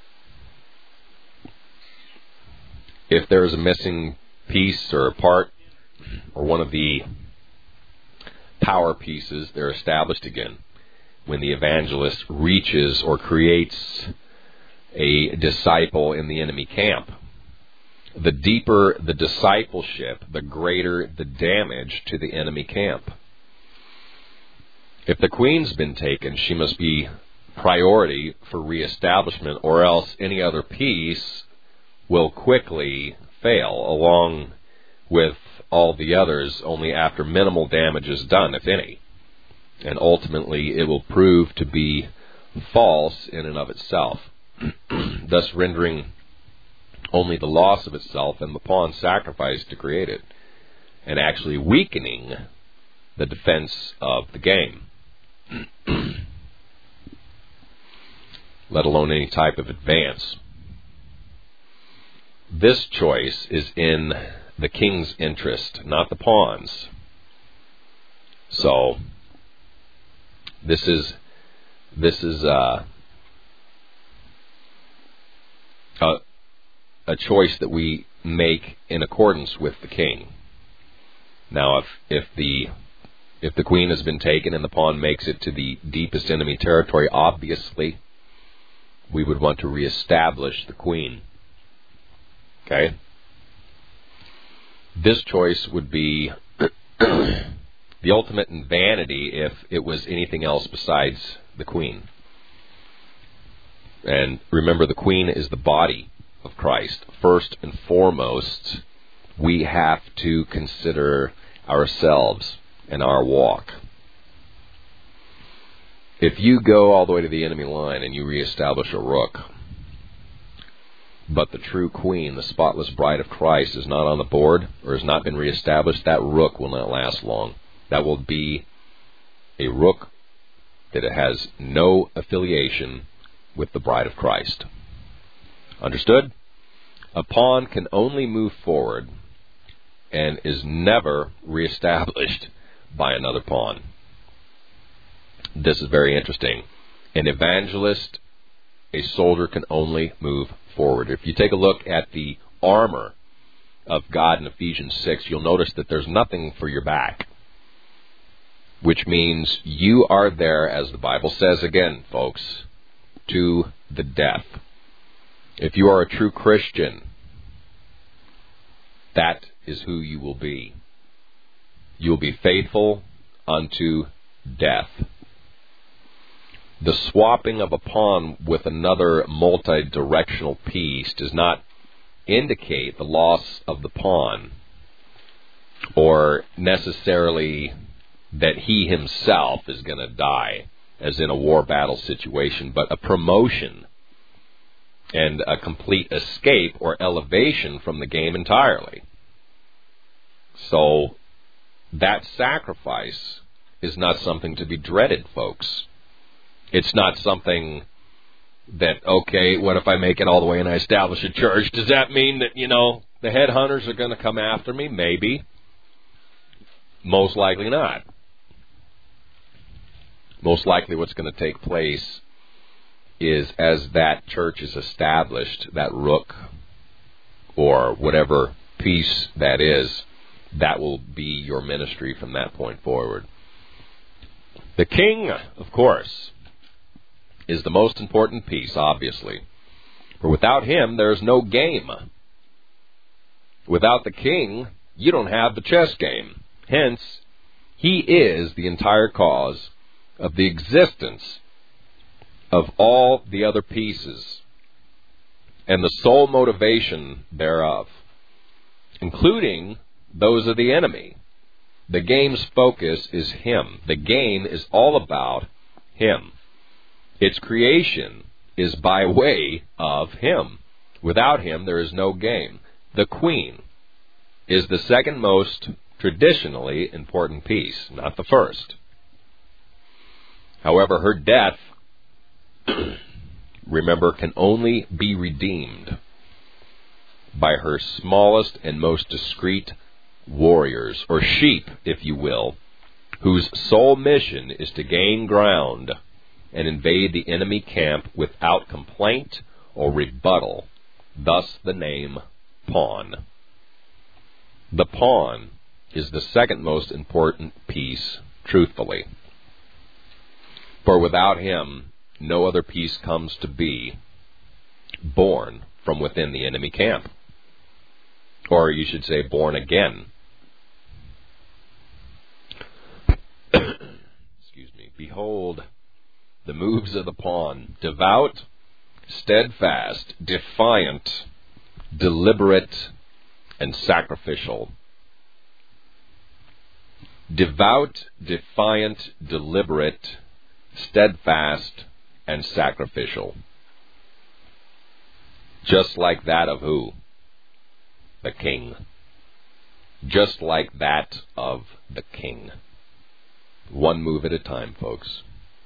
If there is a missing piece or a part or one of the power pieces, they're established again when the evangelist reaches or creates a disciple in the enemy camp. The deeper the discipleship, the greater the damage to the enemy camp. If the queen's been taken, she must be priority for reestablishment, or else any other piece will quickly fail, along with all the others, only after minimal damage is done, if any. And ultimately, it will prove to be false in and of itself, thus rendering only the loss of itself and the pawn sacrificed to create it, and actually weakening the defense of the game, let alone any type of advance. This choice is in the king's interest, not the pawn's. So, this is this is uh, a, a choice that we make in accordance with the king. Now, if if the if the queen has been taken and the pawn makes it to the deepest enemy territory, obviously, we would want to reestablish the queen. Okay? This choice would be the ultimate in vanity if it was anything else besides the queen. And remember, the queen is the body of Christ. First and foremost, we have to consider ourselves and our walk. If you go all the way to the enemy line and you reestablish a rook, but the true queen, the spotless bride of Christ, is not on the board or has not been reestablished, that rook will not last long. That will be a rook that has no affiliation with the bride of Christ. Understood? A pawn can only move forward and is never reestablished by another pawn. This is very interesting. An evangelist, a soldier, can only move forward. If you take a look at the armor of God in Ephesians six, you'll notice that there's nothing for your back, which means you are there, as the Bible says again, folks, to the death. If you are a true Christian, that is who you will be. You will be faithful unto death. The swapping of a pawn with another multi-directional piece does not indicate the loss of the pawn, or necessarily that he himself is going to die, as in a war battle situation, but a promotion and a complete escape or elevation from the game entirely. So, that sacrifice is not something to be dreaded, folks. It's not something that, okay, what if I make it all the way and I establish a church? Does that mean that, you know, the headhunters are going to come after me? Maybe. Most likely not. Most likely what's going to take place is as that church is established, that rook or whatever piece that is, that will be your ministry from that point forward. The king, of course, is the most important piece, obviously. For without him, there's no game. Without the king, you don't have the chess game. Hence, he is the entire cause of the existence of all the other pieces and the sole motivation thereof, including those of the enemy. The game's focus is him. The game is all about him. Its creation is by way of him. Without him, there is no game. The queen is the second most traditionally important piece, not the first. However, her death, remember, can only be redeemed by her smallest and most discreet warriors, or sheep, if you will, whose sole mission is to gain ground and invade the enemy camp without complaint or rebuttal, thus the name pawn. The pawn is the second most important piece, truthfully. For without him, no other piece comes to be born from within the enemy camp. Or you should say born again. Excuse me. Behold the moves of the pawn, devout, steadfast, defiant, deliberate, and sacrificial. Devout, defiant, deliberate, steadfast, and sacrificial. Just like that of who? The king. Just like that of the king. One move at a time, folks.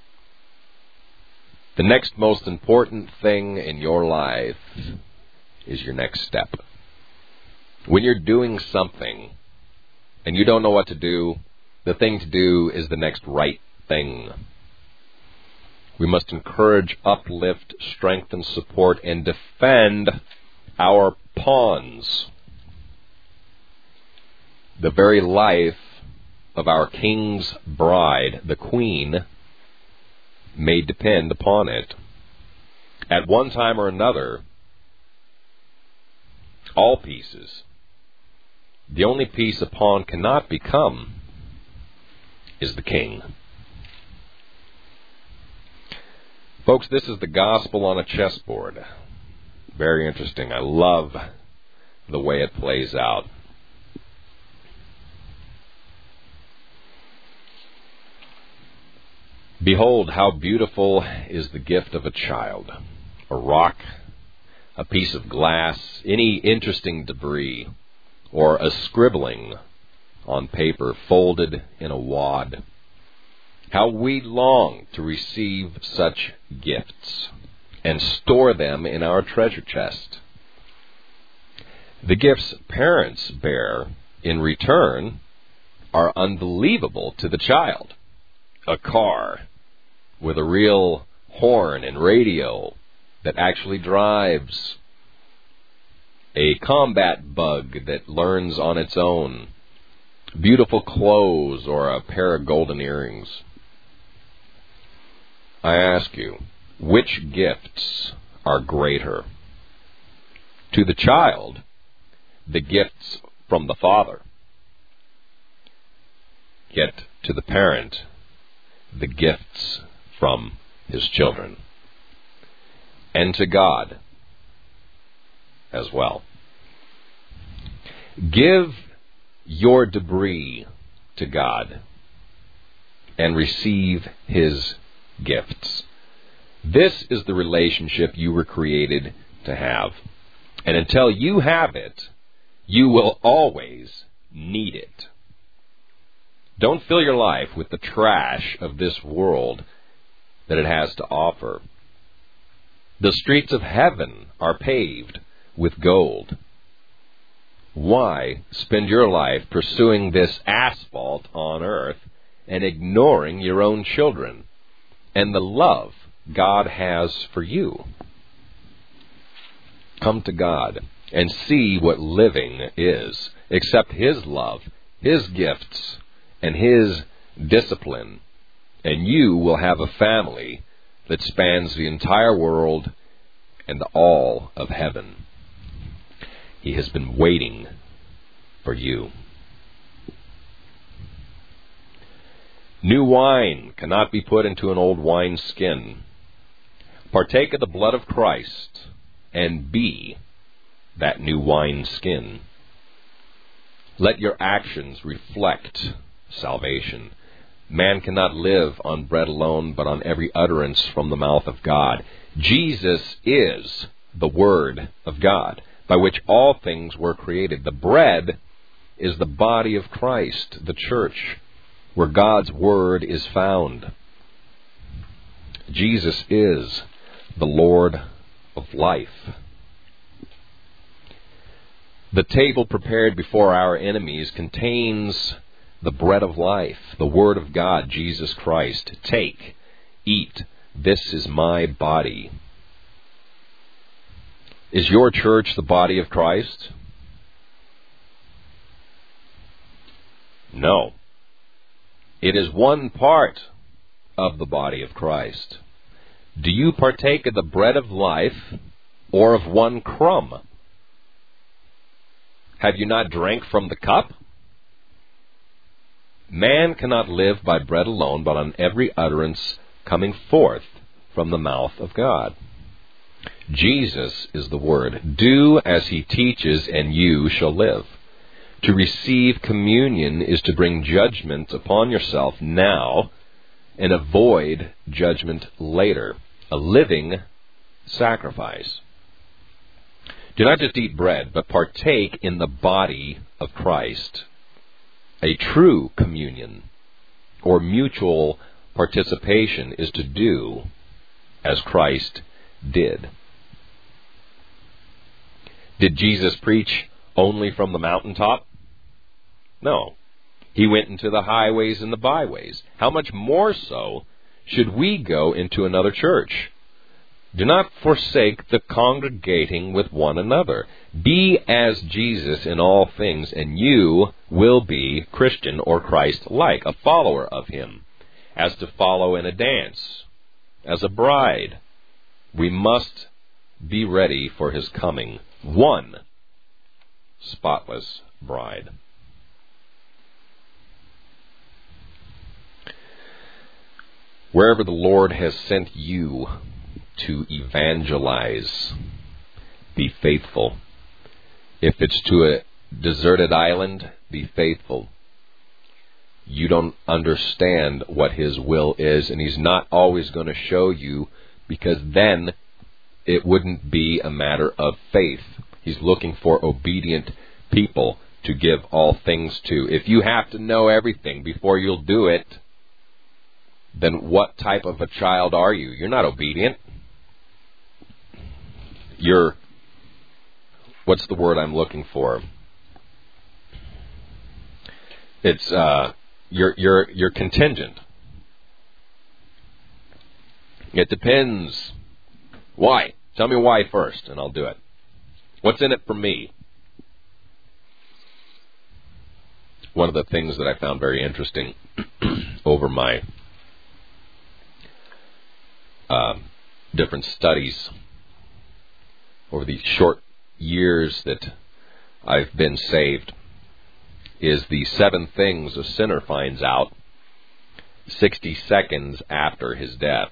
The next most important thing in your life is your next step. When you're doing something and you don't know what to do, the thing to do is the next right thing. We must encourage, uplift, strengthen, support, and defend our pawns. The very life of our king's bride, the queen, may depend upon it. At one time or another, all pieces, the only piece a pawn cannot become is the king. Folks, this is the gospel on a chessboard. Very interesting. I love the way it plays out. Behold, how beautiful is the gift of a child. A rock, a piece of glass, any interesting debris, or a scribbling on paper folded in a wad. How we long to receive such gifts and store them in our treasure chest. The gifts parents bear in return are unbelievable to the child. A car with a real horn and radio that actually drives. A combat bug that learns on its own. Beautiful clothes or a pair of golden earrings. I ask you, which gifts are greater? To the child, the gifts from the father. Yet to the parent, the gifts from his children. And to God as well. Give your debris to God and receive his gifts. This is the relationship you were created to have. And until you have it, you will always need it. Don't fill your life with the trash of this world that it has to offer. The streets of heaven are paved with gold. Why spend your life pursuing this asphalt on earth and ignoring your own children and the love God has for you? Come to God and see what living is. Accept His love, His gifts, and His discipline, and you will have a family that spans the entire world and all of heaven. He has been waiting for you. New wine cannot be put into an old wineskin. Partake of the blood of Christ and be that new wineskin. Let your actions reflect salvation. Man cannot live on bread alone, but on every utterance from the mouth of God. Jesus is the Word of God, by which all things were created. The bread is the body of Christ, the church, where God's Word is found. Jesus is the Lord of life. The table prepared before our enemies contains the bread of life, the Word of God, Jesus Christ. Take, eat, this is my body. Is your church the body of Christ? No. It is one part of the body of Christ. Do you partake of the bread of life or of one crumb? Have you not drank from the cup? Man cannot live by bread alone, but on every utterance coming forth from the mouth of God. Jesus is the Word. Do as He teaches, and you shall live. To receive communion is to bring judgment upon yourself now and avoid judgment later. A living sacrifice. Do not just eat bread, but partake in the body of Christ. A true communion or mutual participation is to do as Christ did. Did Jesus preach only from the mountaintop? No. He went into the highways and the byways. How much more so should we go into another church? Do not forsake the congregating with one another. Be as Jesus in all things, and you will be Christian or Christ-like, a follower of Him. As to follow in a dance, as a bride, we must be ready for His coming. One spotless bride. Wherever the Lord has sent you to evangelize, be faithful. If it's to a deserted island, be faithful. You don't understand what His will is, and He's not always going to show you, because then it wouldn't be a matter of faith. He's looking for obedient people to give all things to. If you have to know everything before you'll do it, then what type of a child are you? You're not obedient. You're, what's the word I'm looking for? It's, uh, you're, you're, you're contingent. It depends. Why? Tell me why first, and I'll do it. What's in it for me? One of the things that I found very interesting over my uh, different studies over the short years that I've been saved is the seven things a sinner finds out sixty seconds after his death.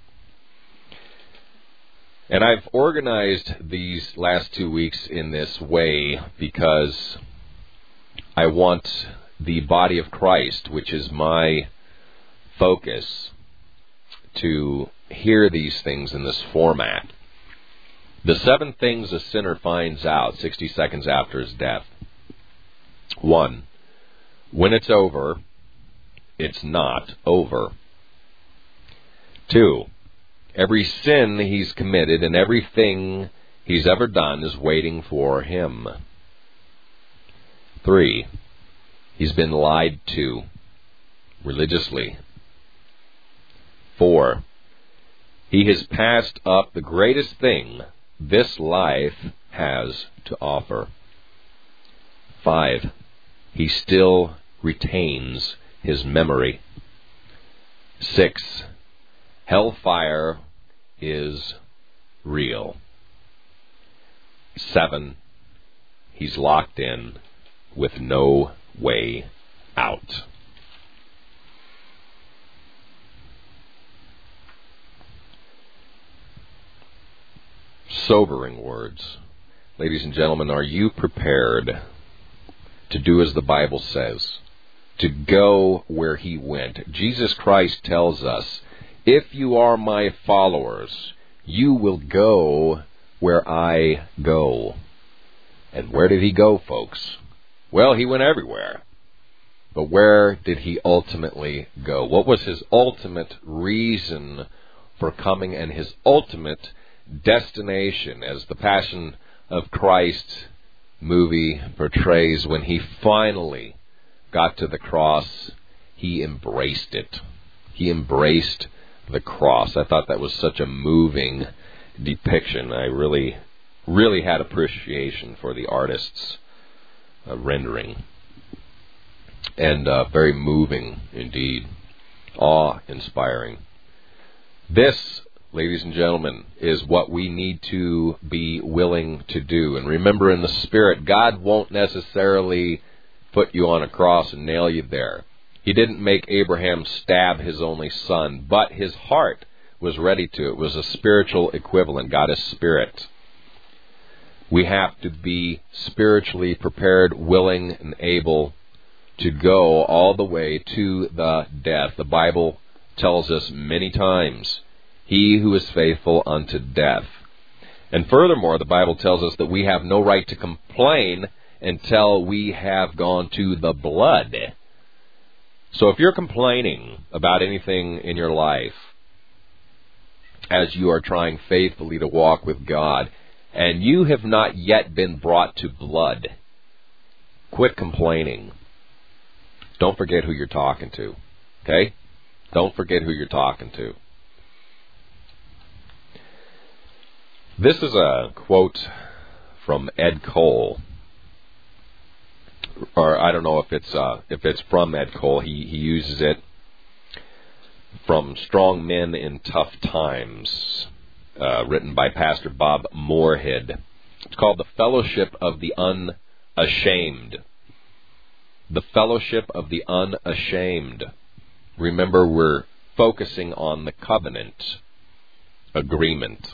And I've organized these last two weeks in this way because I want the body of Christ, which is my focus, to hear these things in this format. The seven things a sinner finds out sixty seconds after his death. One, when it's over, it's not over. Two, every sin he's committed and everything he's ever done is waiting for him. Three, he's been lied to religiously. Four, he has passed up the greatest thing this life has to offer. Five, he still retains his memory. Six, hellfire is real. Seven, he's locked in with no way out. Sobering words. Ladies and gentlemen, are you prepared to do as the Bible says? To go where he went? Jesus Christ tells us, if you are my followers, you will go where I go. And where did he go, folks? Well, he went everywhere. But where did he ultimately go? What was his ultimate reason for coming and his ultimate destination, as the Passion of Christ movie portrays? When he finally got to the cross, he embraced it. He embraced the cross. I thought that was such a moving depiction. I really, really had appreciation for the artist's uh, rendering. And uh, very moving indeed. Awe-inspiring. This, ladies and gentlemen, is what we need to be willing to do. And remember, in the Spirit, God won't necessarily put you on a cross and nail you there. He didn't make Abraham stab his only son, but his heart was ready to. It was a spiritual equivalent. God is spirit. We have to be spiritually prepared, willing, and able to go all the way to the death. The Bible tells us many times, he who is faithful unto death. And furthermore, the Bible tells us that we have no right to complain until we have gone to the blood. So if you're complaining about anything in your life as you are trying faithfully to walk with God, and you have not yet been brought to blood, quit complaining. Don't forget who you're talking to. Okay? Don't forget who you're talking to. This is a quote from Ed Cole. Or I don't know if it's uh, if it's from Ed Cole. He he uses it from Strong Men in Tough Times, uh, written by Pastor Bob Moorhead. It's called The Fellowship of the Unashamed. The Fellowship of the Unashamed. Remember, we're focusing on the covenant agreement.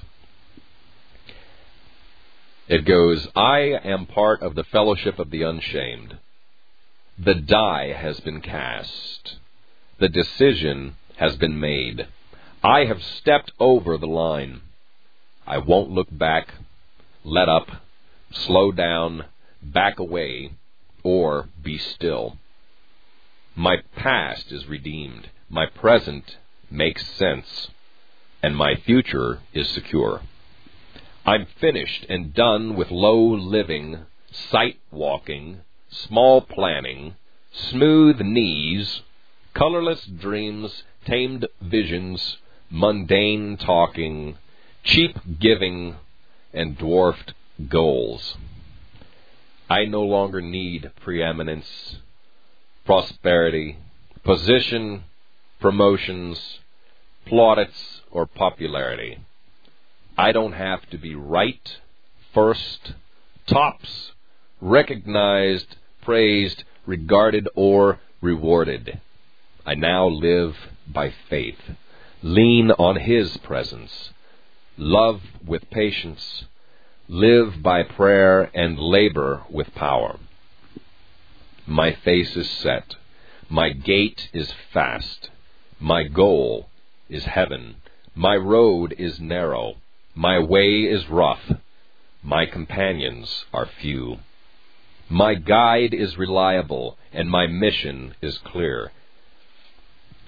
It goes, I am part of the fellowship of the unshamed. The die has been cast. The decision has been made. I have stepped over the line. I won't look back, let up, slow down, back away, or be still. My past is redeemed. My present makes sense. And my future is secure. I'm finished and done with low living, sight walking, small planning, smooth knees, colorless dreams, tamed visions, mundane talking, cheap giving, and dwarfed goals. I no longer need preeminence, prosperity, position, promotions, plaudits, or popularity. I don't have to be right, first, tops, recognized, praised, regarded, or rewarded. I now live by faith, lean on His presence, love with patience, live by prayer, and labor with power. My face is set, my gait is fast, my goal is heaven, my road is narrow, my way is rough, my companions are few. My guide is reliable, and my mission is clear.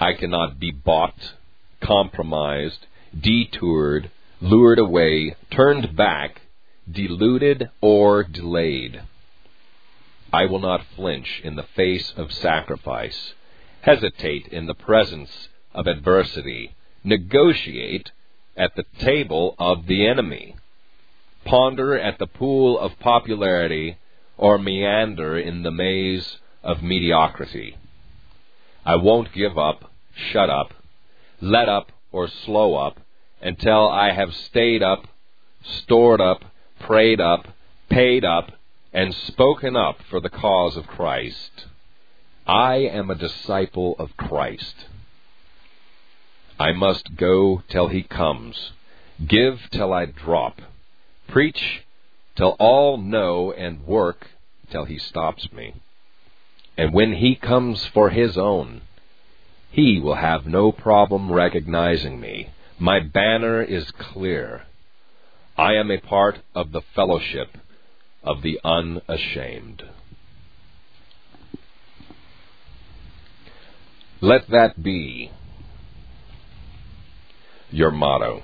I cannot be bought, compromised, detoured, lured away, turned back, deluded, or delayed. I will not flinch in the face of sacrifice, hesitate in the presence of adversity, negotiate at the table of the enemy, ponder at the pool of popularity, or meander in the maze of mediocrity. I won't give up, shut up, let up, or slow up until I have stayed up, stored up, prayed up, paid up, and spoken up for the cause of Christ. I am a disciple of Christ. I must go till he comes, give till I drop, preach till all know, and work till he stops me. And when he comes for his own, he will have no problem recognizing me. My banner is clear. I am a part of the fellowship of the unashamed. Let that be your motto.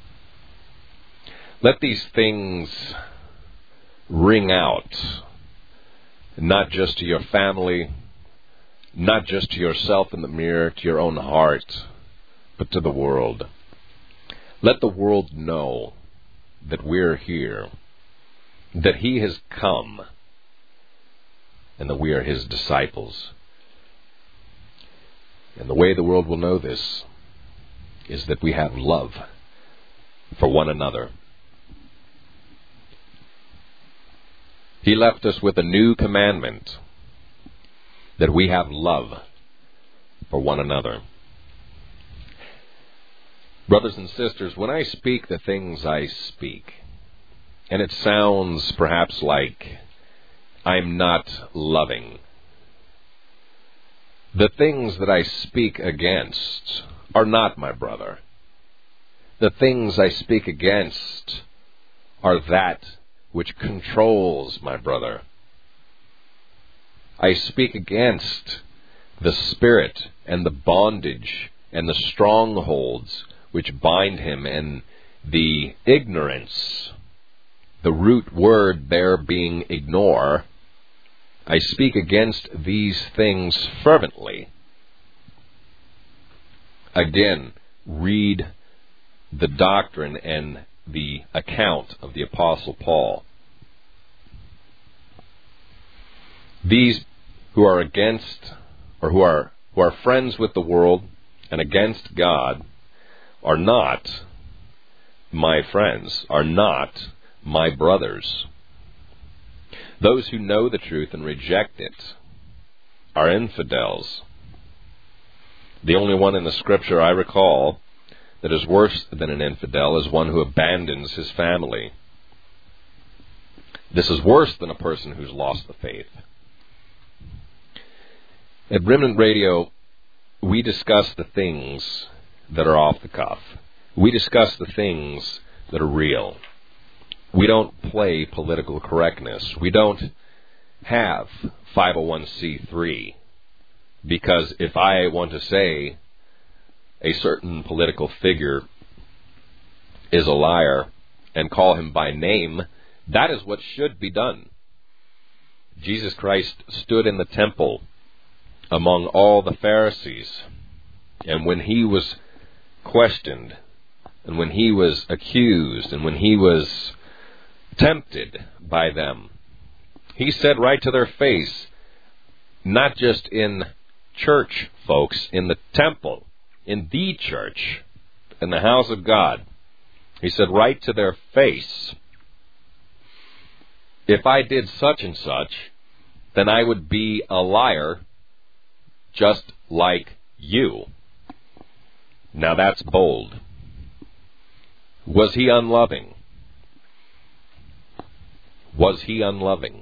Let these things ring out, not just to your family, not just to yourself in the mirror, to your own heart, but to the world. Let the world know that we're here, that he has come, and that we are his disciples. And the way the world will know this is that we have love for one another. He left us with a new commandment, that we have love for one another. Brothers and sisters, when I speak the things I speak, and it sounds perhaps like I'm not loving, the things that I speak against are not my brother. The things I speak against are that which controls my brother. I speak against the spirit and the bondage and the strongholds which bind him, and the ignorance, the root word there being ignore. I speak against these things fervently. Again, read the doctrine and the account of the Apostle Paul. These who are against, or who are who are friends with the world and against God, are not my friends, are not my brothers. Those who know the truth and reject it are infidels. The only one in the Scripture I recall that is worse than an infidel is one who abandons his family. This is worse than a person who's lost the faith. At Remnant Radio, we discuss the things that are off the cuff. We discuss the things that are real. We don't play political correctness. We don't have five oh one c three, because if I want to say a certain political figure is a liar and call him by name, that is what should be done. Jesus Christ stood in the temple among all the Pharisees, and when he was questioned, and when he was accused, and when he was tempted by them, he said right to their face, not just in church, folks, in the temple, in the church, in the house of God, he said right to their face, if I did such and such, then I would be a liar just like you. Now that's bold. Was he unloving? Was he unloving?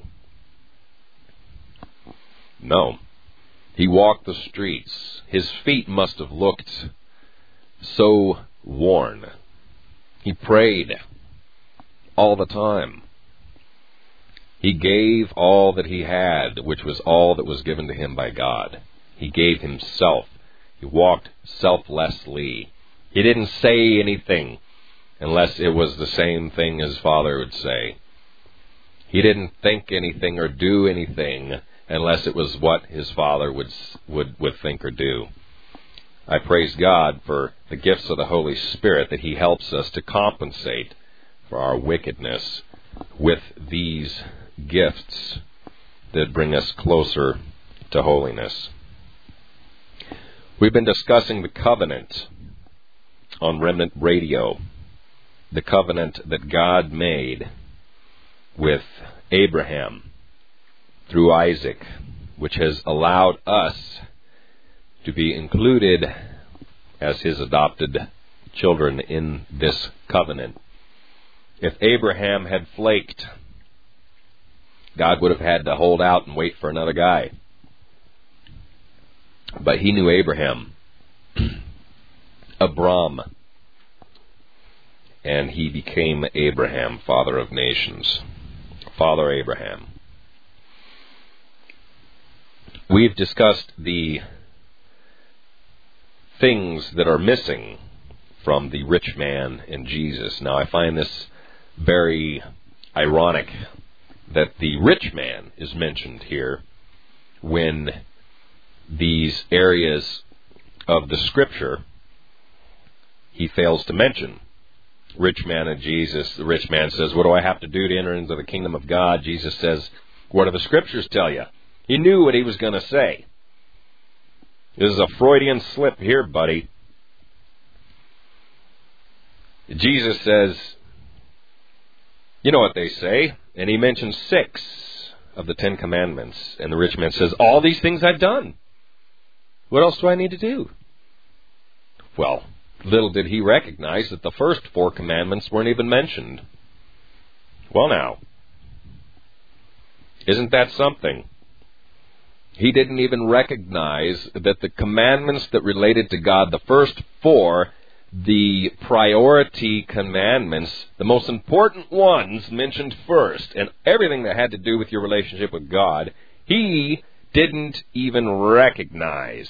No. He walked the streets. His feet must have looked so worn. He prayed all the time. He gave all that he had, which was all that was given to him by God. He gave himself. He walked selflessly. He didn't say anything unless it was the same thing his Father would say. He didn't think anything or do anything unless it was what his Father would would would think or do. I praise God for the gifts of the Holy Spirit, that He helps us to compensate for our wickedness with these gifts that bring us closer to holiness. We've been discussing the covenant on Remnant Radio, the covenant that God made with Abraham through Isaac, which has allowed us to be included as his adopted children in this covenant. If Abraham had flaked, God would have had to hold out and wait for another guy. But He knew Abraham, Abram, and he became Abraham, father of nations. Father Abraham. We've discussed the things that are missing from the rich man in Jesus. Now, I find this very ironic that the rich man is mentioned here when these areas of the Scripture he fails to mention. Rich man and Jesus, the rich man says, what do I have to do to enter into the kingdom of God? Jesus says, what do the Scriptures tell you? He knew what he was going to say. This is a Freudian slip here, buddy. Jesus says, you know what they say, and he mentions six of the Ten Commandments. And the rich man says, all these things I've done. What else do I need to do? Well, little did he recognize that the first four commandments weren't even mentioned. Well now, isn't that something? He didn't even recognize that the commandments that related to God, the first four, the priority commandments, the most important ones mentioned first, and everything that had to do with your relationship with God, he didn't even recognize.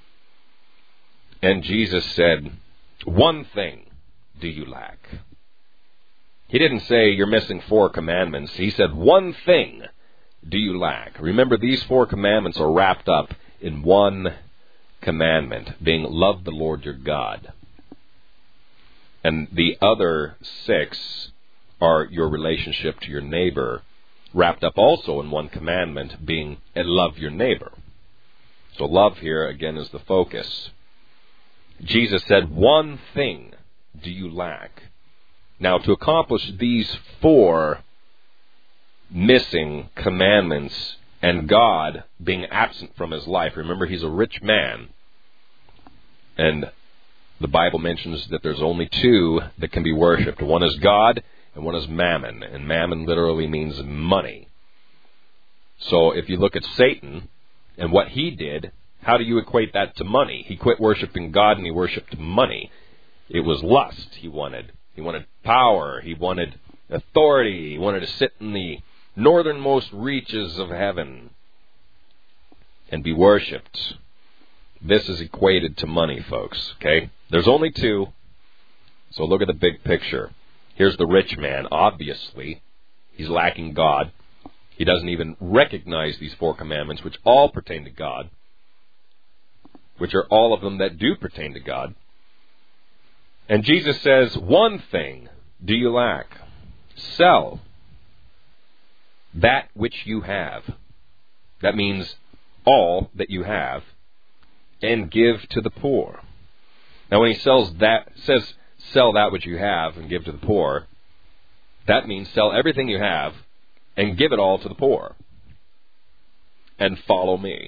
And Jesus said, one thing do you lack. He didn't say you're missing four commandments. He said one thing do you lack. Remember, these four commandments are wrapped up in one commandment, being love the Lord your God. And the other six are your relationship to your neighbor, wrapped up also in one commandment, being love your neighbor. So love here, again, is the focus. Jesus said, one thing do you lack. Now, to accomplish these four missing commandments and God being absent from his life, remember, he's a rich man, and the Bible mentions that there's only two that can be worshipped. One is God and one is mammon, and mammon literally means money. So if you look at Satan and what he did, how do you equate that to money? He quit worshiping God and he worshipped money. It was lust he wanted. He wanted power. He wanted authority. He wanted to sit in the northernmost reaches of heaven and be worshipped. This is equated to money, folks, okay? There's only two, so look at the big picture. Here's the rich man. Obviously, he's lacking God. He doesn't even recognize these four commandments, which all pertain to God, which are all of them that do pertain to God. And Jesus says, one thing do you lack. Sell that which you have. That means all that you have, and give to the poor. Now, when he sells that, says sell that which you have and give to the poor, that means sell everything you have and give it all to the poor. And follow me.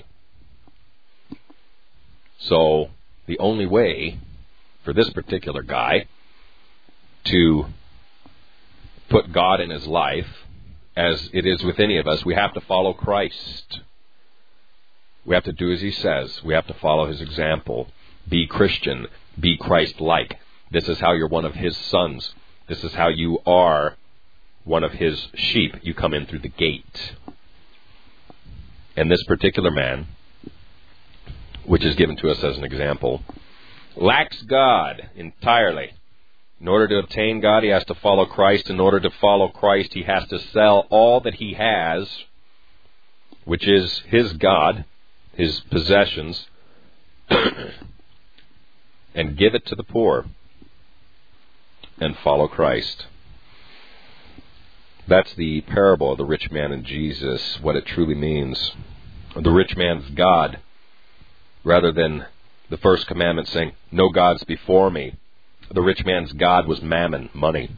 So, the only way for this particular guy to put God in his life, as it is with any of us, we have to follow Christ. We have to do as he says. We have to follow his example. Be Christian. Be Christ-like. This is how you're one of his sons. This is how you are one of his sheep. You come in through the gate. And this particular man which is given to us as an example, lacks God entirely. In order to obtain God, he has to follow Christ. In order to follow Christ, he has to sell all that he has, which is his God, his possessions, and give it to the poor and follow Christ. That's the parable of the rich man and Jesus, what it truly means. The rich man's God, rather than the first commandment saying, no gods before me. The rich man's God was mammon, money.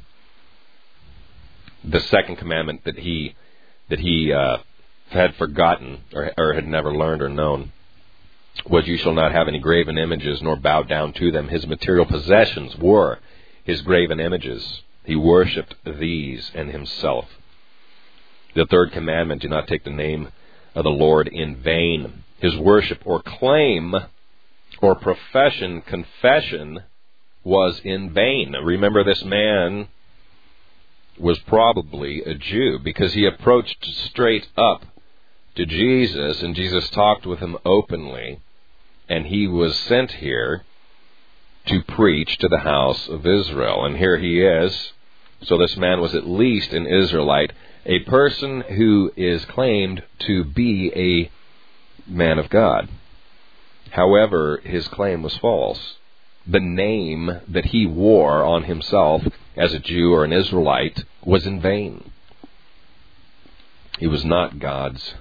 The second commandment that he that he uh, had forgotten or, or had never learned or known was, you shall not have any graven images nor bow down to them. His material possessions were his graven images. He worshipped these and himself. The third commandment, do not take the name of the Lord in vain. His worship or claim or profession, confession, was in vain. Remember, this man was probably a Jew because he approached straight up to Jesus, and Jesus talked with him openly, and he was sent here to preach to the house of Israel. And here he is. So this man was at least an Israelite, a person who is claimed to be a man of God. However, his claim was false. The name that he wore on himself as a Jew or an Israelite was in vain. He was not God's.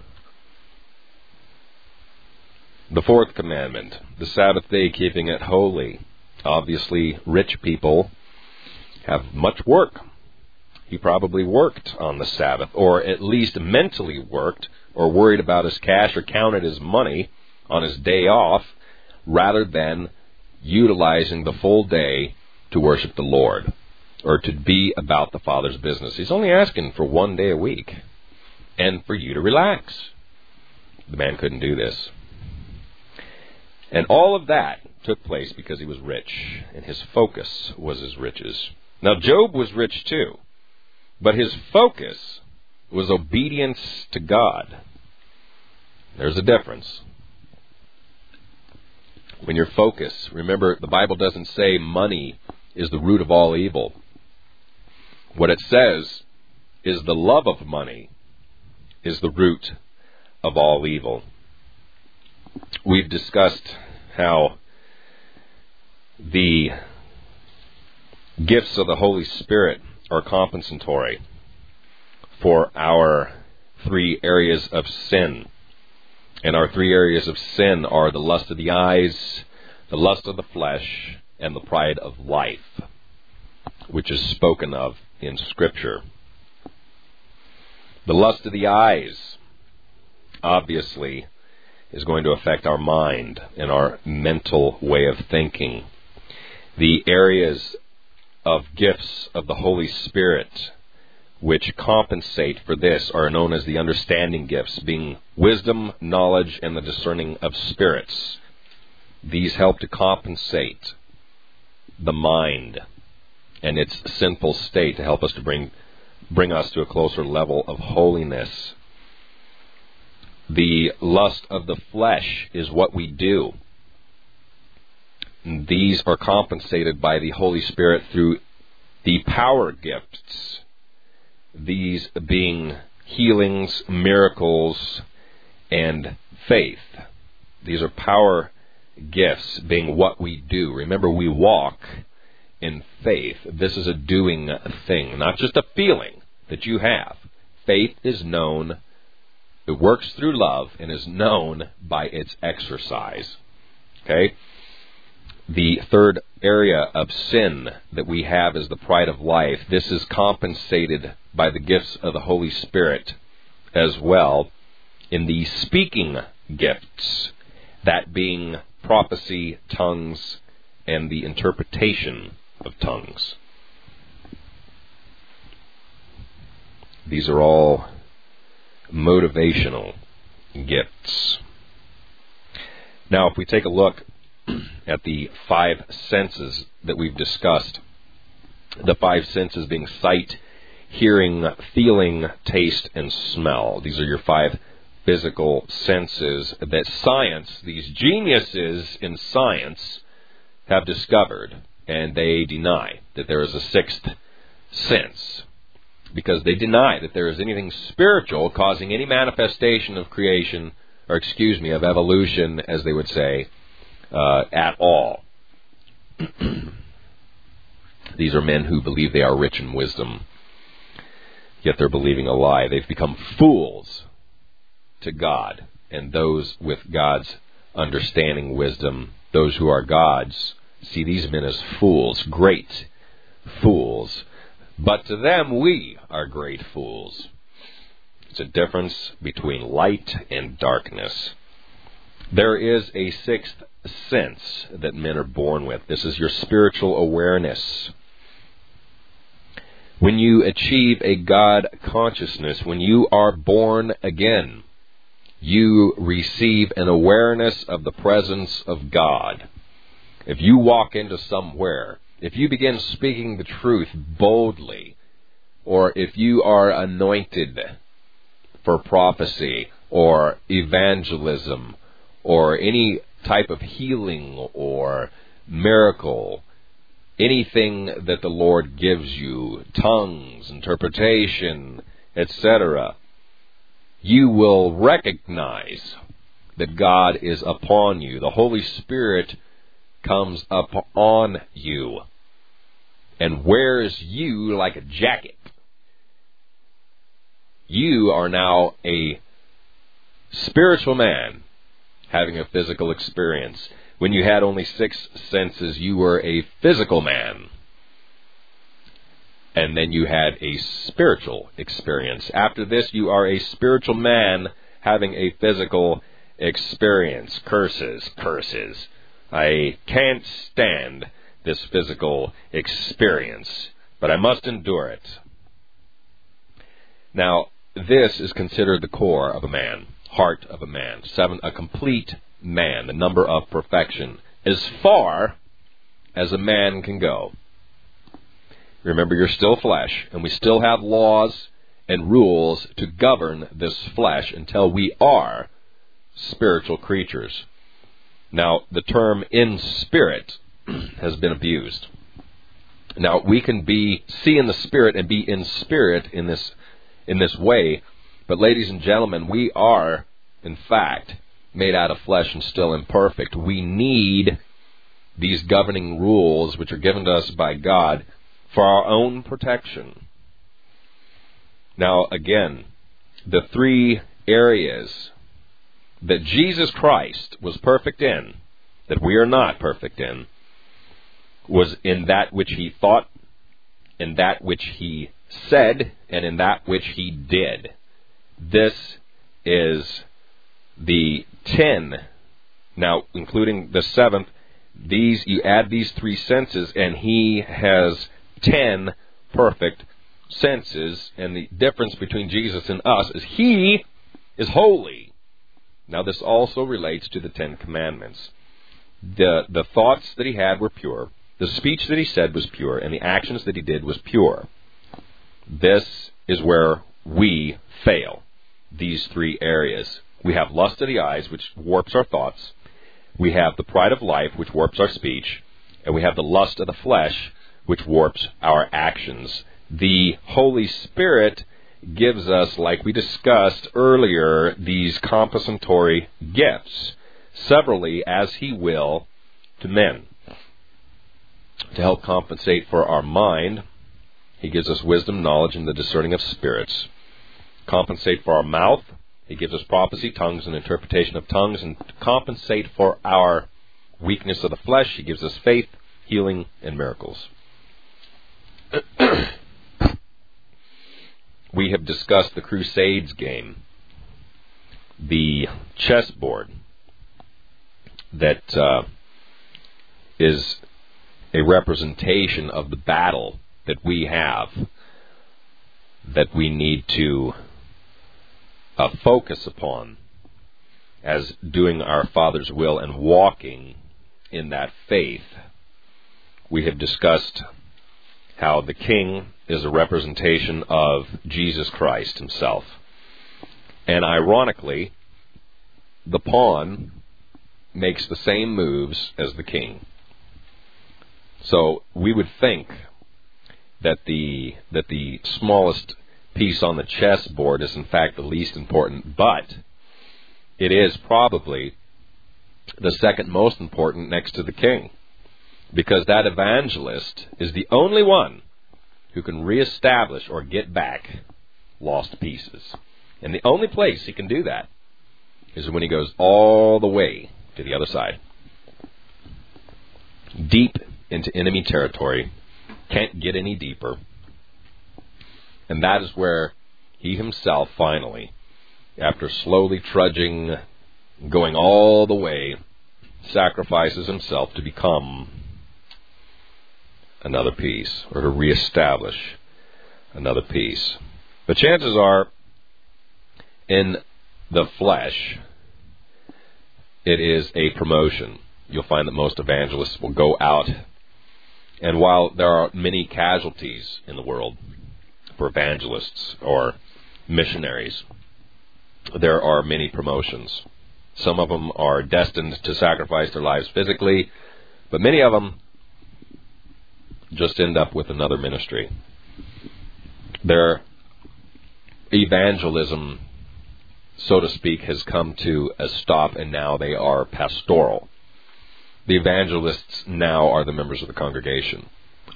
The fourth commandment, the Sabbath day, keeping it holy. Obviously, rich people have much work. He probably worked on the Sabbath, or at least mentally worked, or worried about his cash, or counted his money on his day off, rather than utilizing the full day to worship the Lord, or to be about the Father's business. He's only asking for one day a week, and for you to relax. The man couldn't do this. And all of that took place because he was rich, and his focus was his riches. Now, Job was rich too, but his focus was obedience to God. There's a difference. When your focus, remember, the Bible doesn't say money is the root of all evil. What it says is the love of money is the root of all evil. We've discussed how the gifts of the Holy Spirit are compensatory for our three areas of sin. And our three areas of sin are the lust of the eyes, the lust of the flesh, and the pride of life, which is spoken of in Scripture. The lust of the eyes, obviously, is going to affect our mind and our mental way of thinking. The areas of gifts of the Holy Spirit which compensate for this are known as the understanding gifts, being wisdom, knowledge, and the discerning of spirits. These help to compensate the mind and its sinful state to help us to bring bring us to a closer level of holiness. The lust of the flesh is what we do. These are compensated by the Holy Spirit through the power gifts, these being healings, miracles, and faith. These are power gifts, being what we do. Remember, we walk in faith. This is a doing thing, not just a feeling that you have. Faith is known, it works through love, and is known by its exercise. Okay? The third area of sin that we have is the pride of life. This is compensated by the gifts of the Holy Spirit as well in the speaking gifts, that being prophecy, tongues, and the interpretation of tongues. These are all motivational gifts. Now, if we take a look at the five senses that we've discussed, the five senses being sight, hearing, feeling, taste, and smell. These are your five physical senses that science, these geniuses in science, have discovered, and they deny that there is a sixth sense, because they deny that there is anything spiritual causing any manifestation of creation, or excuse me, of evolution, as they would say, uh, at all. These are men who believe they are rich in wisdom, yet they're believing a lie. They've become fools to God, and those with God's understanding wisdom, those who are God's, see these men as fools, great fools. But to them, we are great fools. It's a difference between light and darkness. There is a sixth sense that men are born with. This is your spiritual awareness. When you achieve a God consciousness, when you are born again, you receive an awareness of the presence of God. If you walk into somewhere, if you begin speaking the truth boldly, or if you are anointed for prophecy or evangelism or any type of healing or miracle, anything that the Lord gives you, tongues, interpretation, et cetera, you will recognize that God is upon you. The Holy Spirit comes upon you and wears you like a jacket. You are now a spiritual man having a physical experience. When you had only six senses, you were a physical man. And then you had a spiritual experience. After this, you are a spiritual man having a physical experience. Curses, curses. I can't stand this physical experience, but I must endure it. Now, this is considered the core of a man, heart of a man. Seven, a complete man, the number of perfection, as far as a man can go. Remember, you're still flesh, and we still have laws and rules to govern this flesh until we are spiritual creatures. Now, the term in spirit has been abused. Now, we can be see in the spirit and be in spirit in this in this way, but ladies and gentlemen, we are, in fact, made out of flesh and still imperfect. We need these governing rules which are given to us by God for our own protection. Now, again, the three areas that Jesus Christ was perfect in, that we are not perfect in, was in that which he thought, in that which he said, and in that which he did. This is the ten, now including the seventh, these you add these three senses, and he has ten perfect senses, and the difference between Jesus and us is he is holy. Now this also relates to the Ten Commandments. The, the thoughts that he had were pure, the speech that he said was pure, and the actions that he did was pure. This is where we fail, these three areas. We have lust of the eyes, which warps our thoughts. We have the pride of life, which warps our speech. And we have the lust of the flesh, which warps our actions. The Holy Spirit gives us, like we discussed earlier, these compensatory gifts, severally as he will, to men. To help compensate for our mind, he gives us wisdom, knowledge, and the discerning of spirits. Compensate for our mouth, he gives us prophecy, tongues, and interpretation of tongues. And to compensate for our weakness of the flesh, he gives us faith, healing, and miracles. We have discussed the Crusades game, the chessboard that uh, is a representation of the battle that we have, that we need to uh, focus upon as doing our Father's will and walking in that faith. We have discussed how the king is a representation of Jesus Christ himself. And ironically, the pawn makes the same moves as the king. So we would think that the that the smallest piece on the chessboard is in fact the least important, but it is probably the second most important next to the king, because that evangelist is the only one who can reestablish or get back lost pieces. And the only place he can do that is when he goes all the way to the other side, deep into enemy territory, can't get any deeper. And that is where he himself finally, after slowly trudging, going all the way, sacrifices himself to become another piece, or to reestablish another piece. The chances are, in the flesh, it is a promotion. You'll find that most evangelists will go out, and while there are many casualties in the world for evangelists or missionaries, there are many promotions. Some of them are destined to sacrifice their lives physically, but many of them just end up with another ministry. Their evangelism, so to speak, has come to a stop, and now they are pastoral. The evangelists now are the members of the congregation.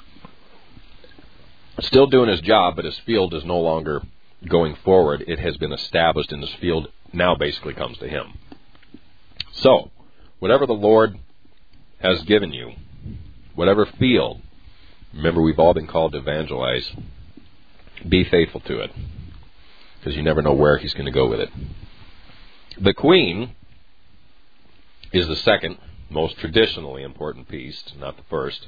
Still doing his job, but his field is no longer going forward. It has been established, and his field now basically comes to him. So, whatever the Lord has given you, whatever field, remember we've all been called to evangelize, be faithful to it, because you never know where he's going to go with it. The queen is the second most traditionally important piece, not the first.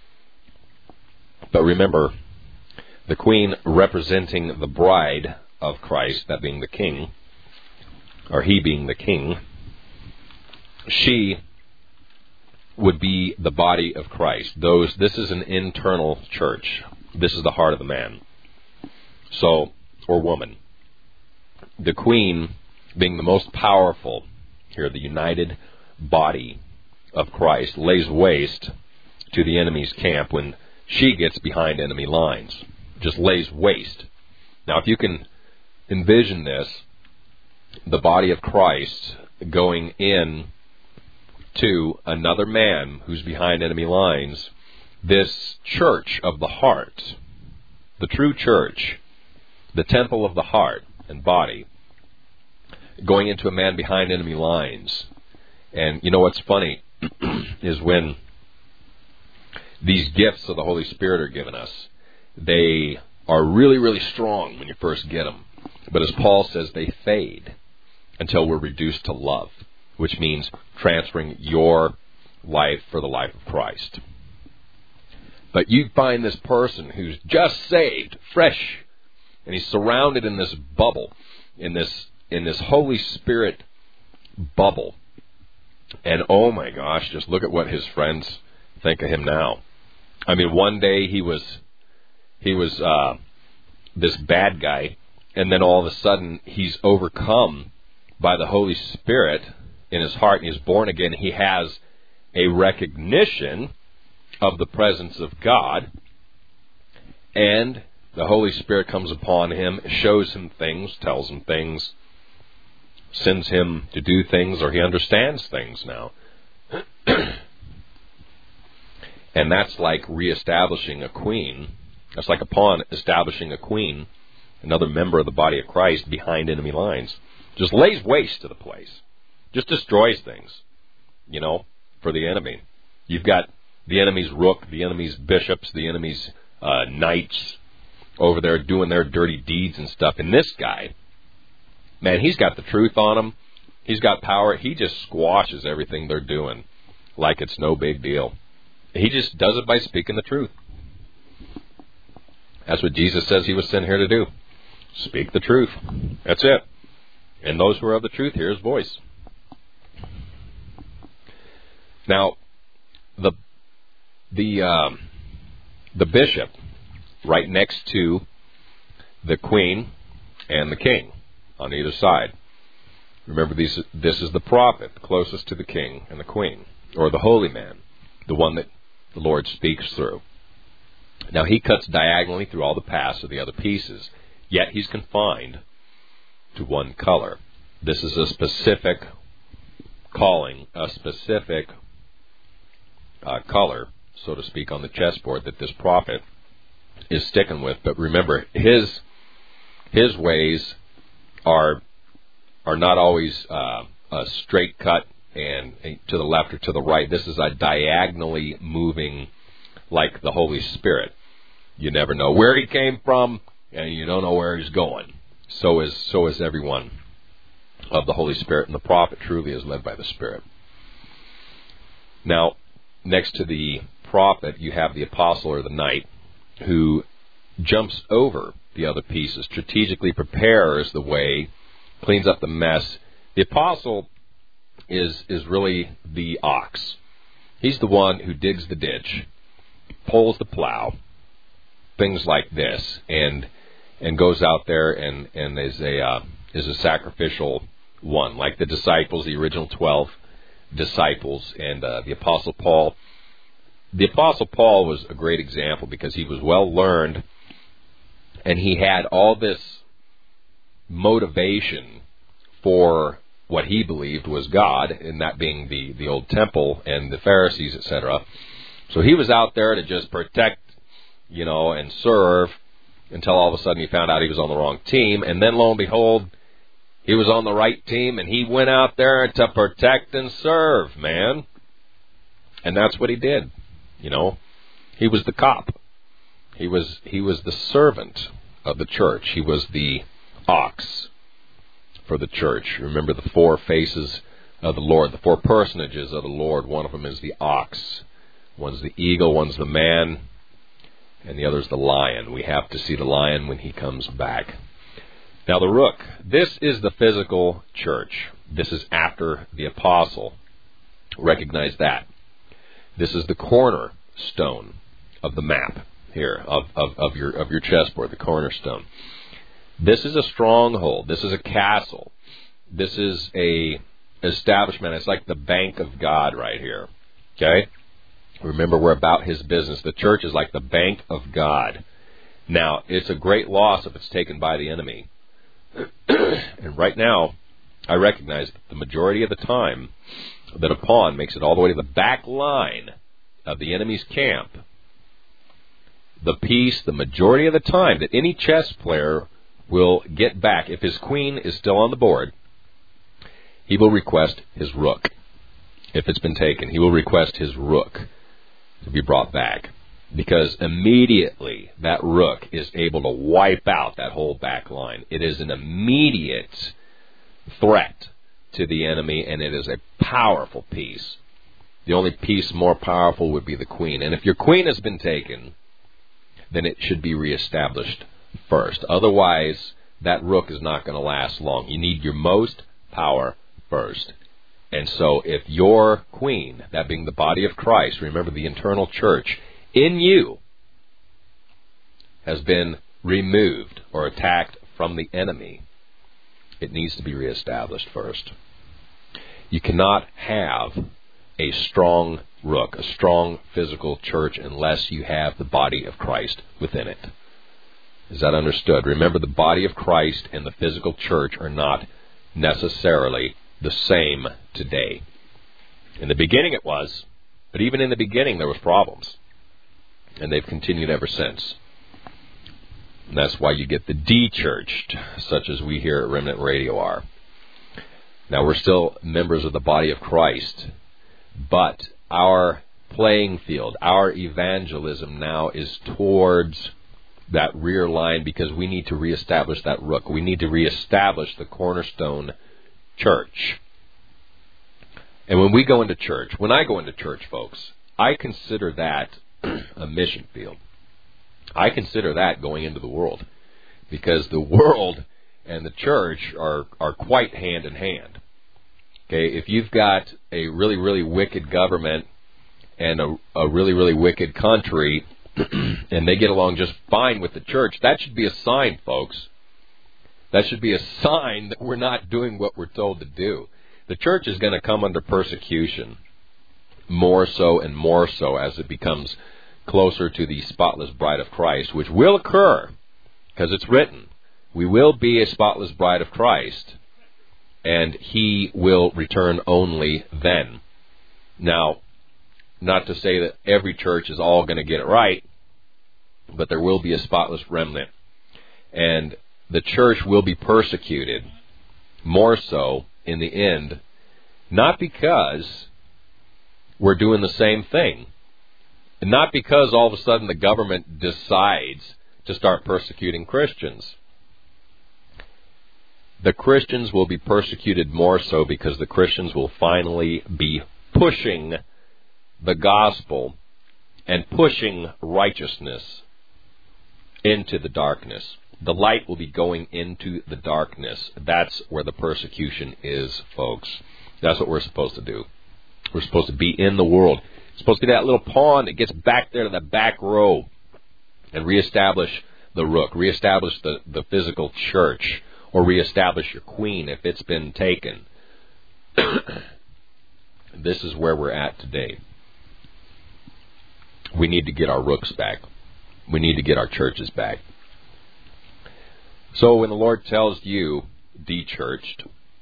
But remember, the queen representing the bride of Christ, that being the king, or he being the king, she would be the body of Christ. Those, this is an internal church. This is the heart of the man. So, or woman. The queen being the most powerful here, the united body of Christ, lays waste to the enemy's camp when she gets behind enemy lines. Just lays waste. Now, if you can envision this, the body of Christ going in to another man who's behind enemy lines, this church of the heart, the true church, the temple of the heart and body, going into a man behind enemy lines. And you know what's funny is when these gifts of the Holy Spirit are given us, they are really, really strong when you first get them. But as Paul says, they fade until we're reduced to love, which means transferring your life for the life of Christ. But you find this person who's just saved, fresh, and he's surrounded in this bubble, in this in this Holy Spirit bubble. And oh my gosh, just look at what his friends think of him now. I mean, one day he was he was uh, this bad guy, and then all of a sudden he's overcome by the Holy Spirit in his heart, and he's born again. He has a recognition of the presence of God, and the Holy Spirit comes upon him, shows him things, tells him things, sends him to do things, or he understands things now. And that's like reestablishing a queen. That's like a pawn establishing a queen, another member of the body of Christ behind enemy lines. Just lays waste to the place. Just destroys things, you know, for the enemy. You've got the enemy's rook, the enemy's bishops, the enemy's uh, knights over there doing their dirty deeds and stuff. And this guy, man, he's got the truth on him. He's got power. He just squashes everything they're doing like it's no big deal. He just does it by speaking the truth. That's what Jesus says he was sent here to do. Speak the truth. That's it. And those who are of the truth hear his voice. Now, the the um, the bishop, right next to the queen and the king on either side. Remember, these, this is the prophet, closest to the king and the queen, or the holy man, the one that the Lord speaks through. Now, he cuts diagonally through all the paths of the other pieces, yet he's confined to one color. This is a specific calling, a specific uh, color, so to speak, on the chessboard that this prophet is sticking with. But remember, his his ways are are not always uh, a straight cut and, and to the left or to the right. This is a diagonally moving, like the Holy Spirit. You never know where he came from, and you don't know where he's going. So is so is everyone of the Holy Spirit, and the prophet truly is led by the Spirit. Now, next to the prophet, you have the apostle or the knight, who jumps over the other pieces, strategically prepares the way, cleans up the mess. The apostle is is really the ox. He's the one who digs the ditch, pulls the plow, things like this, and and goes out there and and is a uh, is a sacrificial one, like the disciples, the original twelve disciples, and uh, the apostle Paul. The apostle Paul was a great example because he was well learned, and he had all this motivation for what he believed was God, and that being the the old temple and the Pharisees, et cetera. So he was out there to just protect, you know, and serve, until all of a sudden he found out he was on the wrong team. And then, lo and behold, he was on the right team, and he went out there to protect and serve, man. And that's what he did, you know. He was the cop. He was he was the servant of the church. He was the ox for the church. Remember the four faces of the Lord, the four personages of the Lord. One of them is the ox. One's the eagle, one's the man, and the other's the lion. We have to see the lion when he comes back. Now the rook, this is the physical church. This is after the apostle. Recognize that. This is the cornerstone of the map here, of, of, of your of your chessboard, the cornerstone. This is a stronghold. This is a castle. This is a establishment. It's like the bank of God right here. Okay? Remember, we're about his business. The church is like the bank of God. Now, it's a great loss if it's taken by the enemy. And right now, I recognize that the majority of the time that a pawn makes it all the way to the back line of the enemy's camp, the piece, the majority of the time that any chess player will get back, if his queen is still on the board, he will request his rook. If it's been taken, he will request his rook to be brought back, because immediately that rook is able to wipe out that whole back line. It is an immediate threat to the enemy, and it is a powerful piece. The only piece more powerful would be the queen. And if your queen has been taken, then it should be reestablished first. Otherwise, that rook is not going to last long. You need your most power first. And so if your queen, that being the body of Christ, remember the internal church, in you has been removed or attacked from the enemy, it needs to be reestablished first. You cannot have a strong rook, a strong physical church, unless you have the body of Christ within it. Is that understood? Remember, the body of Christ and the physical church are not necessarily the same today. In the beginning it was, but even in the beginning there was problems. And they've continued ever since. And that's why you get the de-churched, such as we here at Remnant Radio are. Now, we're still members of the body of Christ, but our playing field, our evangelism now is towards that rear line, because we need to reestablish that rook. We need to reestablish the cornerstone church. And when we go into church, when I go into church, folks, I consider that a mission field. I consider that going into the world, because the world and the church are, are quite hand in hand. Okay, if you've got a really, really wicked government and a, a really, really wicked country, and they get along just fine with the church, that should be a sign, folks, That should be a sign that we're not doing what we're told to do. The church is going to come under persecution, more so and more so as it becomes closer to the spotless bride of Christ, which will occur, because it's written, we will be a spotless bride of Christ, and he will return only then. Now, not to say that every church is all going to get it right, but there will be a spotless remnant. And the church will be persecuted, more so in the end, not because we're doing the same thing, and not because all of a sudden the government decides to start persecuting Christians. The Christians will be persecuted more so because the Christians will finally be pushing the gospel and pushing righteousness into the darkness. The light will be going into the darkness. That's where the persecution is, folks. That's what we're supposed to do. We're supposed to be in the world. It's supposed to be that little pawn that gets back there to the back row and reestablish the rook, reestablish the, the physical church, or reestablish your queen if it's been taken. This is where we're at today. We need to get our rooks back. We need to get our churches back. So when the Lord tells you, de-churched,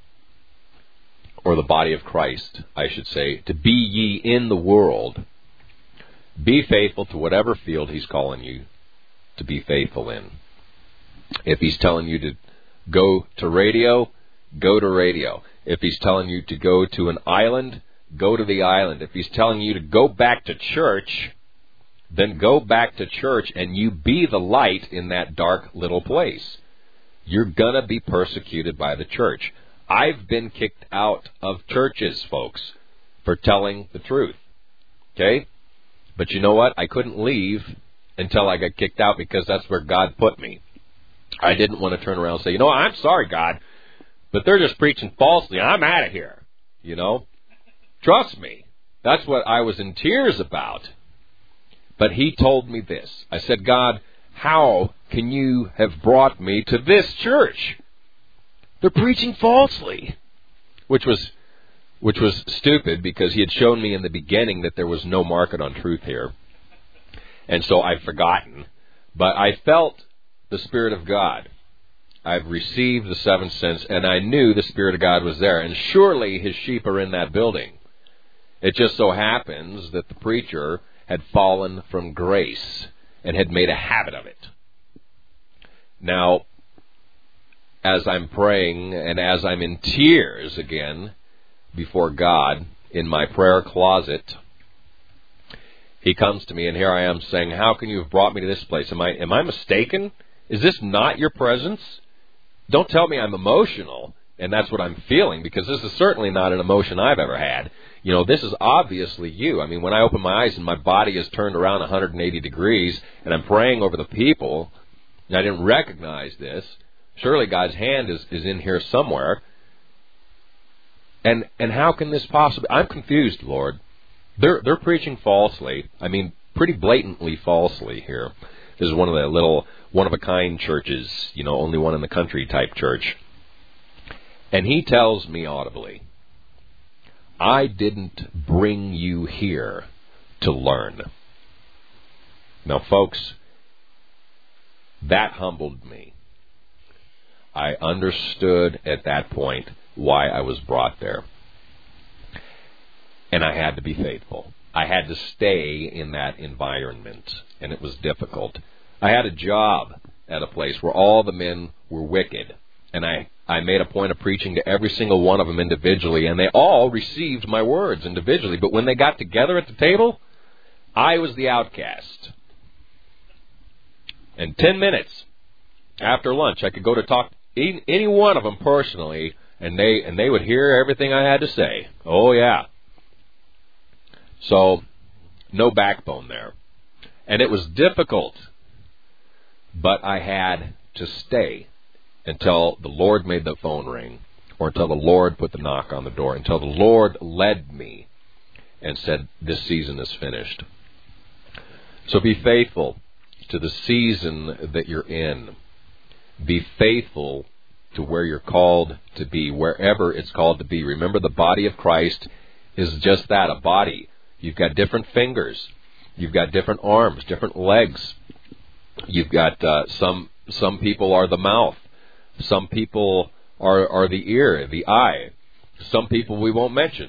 or the body of Christ, I should say, to be ye in the world, be faithful to whatever field he's calling you to be faithful in. If he's telling you to go to radio, go to radio. If he's telling you to go to an island, go to the island. If he's telling you to go back to church, then go back to church and you be the light in that dark little place. You're going to be persecuted by the church. I've been kicked out of churches, folks, for telling the truth. Okay? But you know what? I couldn't leave until I got kicked out because that's where God put me. I didn't want to turn around and say, you know, I'm sorry, God, but they're just preaching falsely. I'm out of here. You know? Trust me. That's what I was in tears about. But he told me this. I said, God, how can you have brought me to this church? They're preaching falsely. Which was which was stupid because he had shown me in the beginning that there was no market on truth here. And so I've forgotten. But I felt the Spirit of God. I've received the seventh sense, and I knew the Spirit of God was there. And surely his sheep are in that building. It just so happens that the preacher had fallen from grace and had made a habit of it. Now, as I'm praying and as I'm in tears again before God in my prayer closet, he comes to me, and here I am saying, how can you have brought me to this place? Am I, am I mistaken? Is this not your presence? Don't tell me I'm emotional, and that's what I'm feeling, because this is certainly not an emotion I've ever had. You know, this is obviously you. I mean, when I open my eyes and my body is turned around one hundred eighty degrees, and I'm praying over the people, and I didn't recognize this, surely God's hand is, is in here somewhere. And and how can this possibly... I'm confused, Lord. They're they're preaching falsely. I mean, pretty blatantly falsely here. This is one of the little one-of-a-kind churches, you know, only one in the country type church. And he tells me audibly, I didn't bring you here to learn. Now, folks, that humbled me. I understood at that point why I was brought there. And I had to be faithful. I had to stay in that environment, and it was difficult. I had a job at a place where all the men were wicked, and I, I made a point of preaching to every single one of them individually, and they all received my words individually. But when they got together at the table, I was the outcast. And ten minutes after lunch, I could go to talk to any one of them personally, and they and they would hear everything I had to say. Oh, yeah. So, no backbone there. And it was difficult, but I had to stay until the Lord made the phone ring, or until the Lord put the knock on the door, until the Lord led me and said, this season is finished. So be faithful to the season that you're in. Be faithful to where you're called to be, wherever it's called to be. Remember, the body of Christ is just that, a body. You've got different fingers. You've got different arms, different legs. You've got uh, some some people are the mouth. Some people are, are the ear, the eye. Some people we won't mention.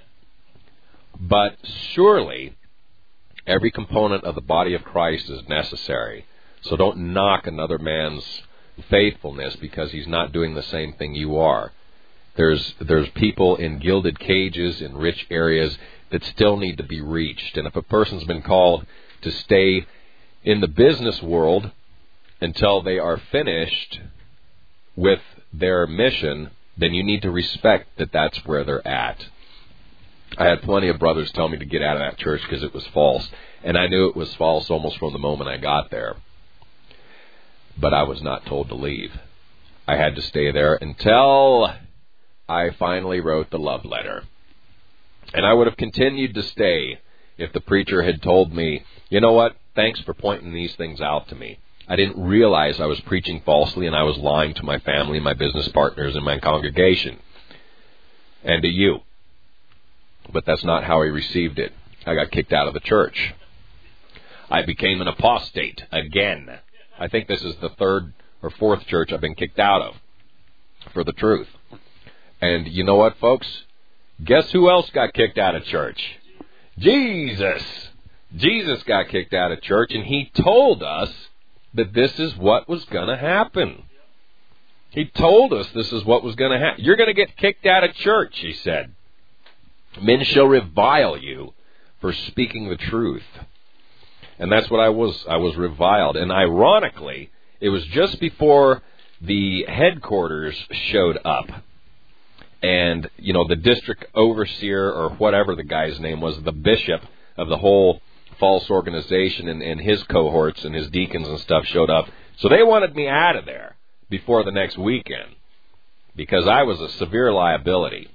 But surely, every component of the body of Christ is necessary. So don't knock another man's faithfulness because he's not doing the same thing you are. There's there's people in gilded cages in rich areas that still need to be reached. And if a person's been called to stay in the business world until they are finished with their mission, then you need to respect that that's where they're at. I had plenty of brothers tell me to get out of that church because it was false. And I knew it was false almost from the moment I got there. But I was not told to leave. I had to stay there until I finally wrote the love letter. And I would have continued to stay if the preacher had told me, you know what, thanks for pointing these things out to me. I didn't realize I was preaching falsely and I was lying to my family, my business partners, and my congregation. And to you. But that's not how he received it. I got kicked out of the church. I became an apostate again. I think this is the third or fourth church I've been kicked out of for the truth. And you know what, folks? Guess who else got kicked out of church? Jesus. Jesus got kicked out of church, and he told us that this is what was going to happen. He told us this is what was going to happen. You're going to get kicked out of church, he said. Men shall revile you for speaking the truth. And that's what I was. I was reviled. And ironically, it was just before the headquarters showed up. And, you know, the district overseer or whatever the guy's name was, the bishop of the whole false organization and, and his cohorts and his deacons and stuff showed up. So they wanted me out of there before the next weekend because I was a severe liability.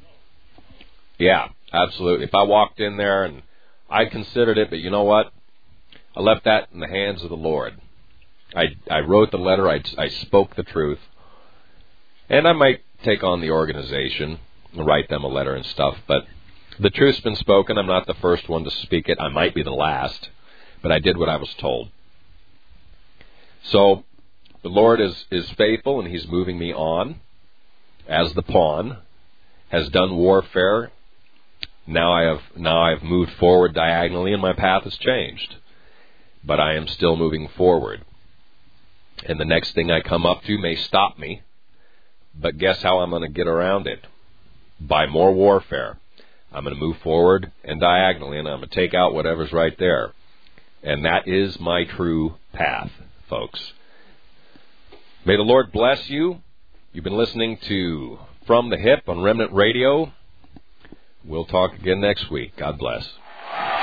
Yeah, absolutely. If I walked in there and I considered it, but you know what? I left that in the hands of the Lord. I, I wrote the letter. I, I spoke the truth. And I might take on the organization and write them a letter and stuff. But the truth's been spoken. I'm not the first one to speak it. I might be the last. But I did what I was told. So the Lord is, is faithful, and he's moving me on as the pawn, has done warfare. Now I have now I have moved forward diagonally, and my path has changed. But I am still moving forward. And the next thing I come up to may stop me. But guess how I'm going to get around it? By more warfare. I'm going to move forward and diagonally, and I'm going to take out whatever's right there. And that is my true path, folks. May the Lord bless you. You've been listening to From the Hip on Remnant Radio. We'll talk again next week. God bless.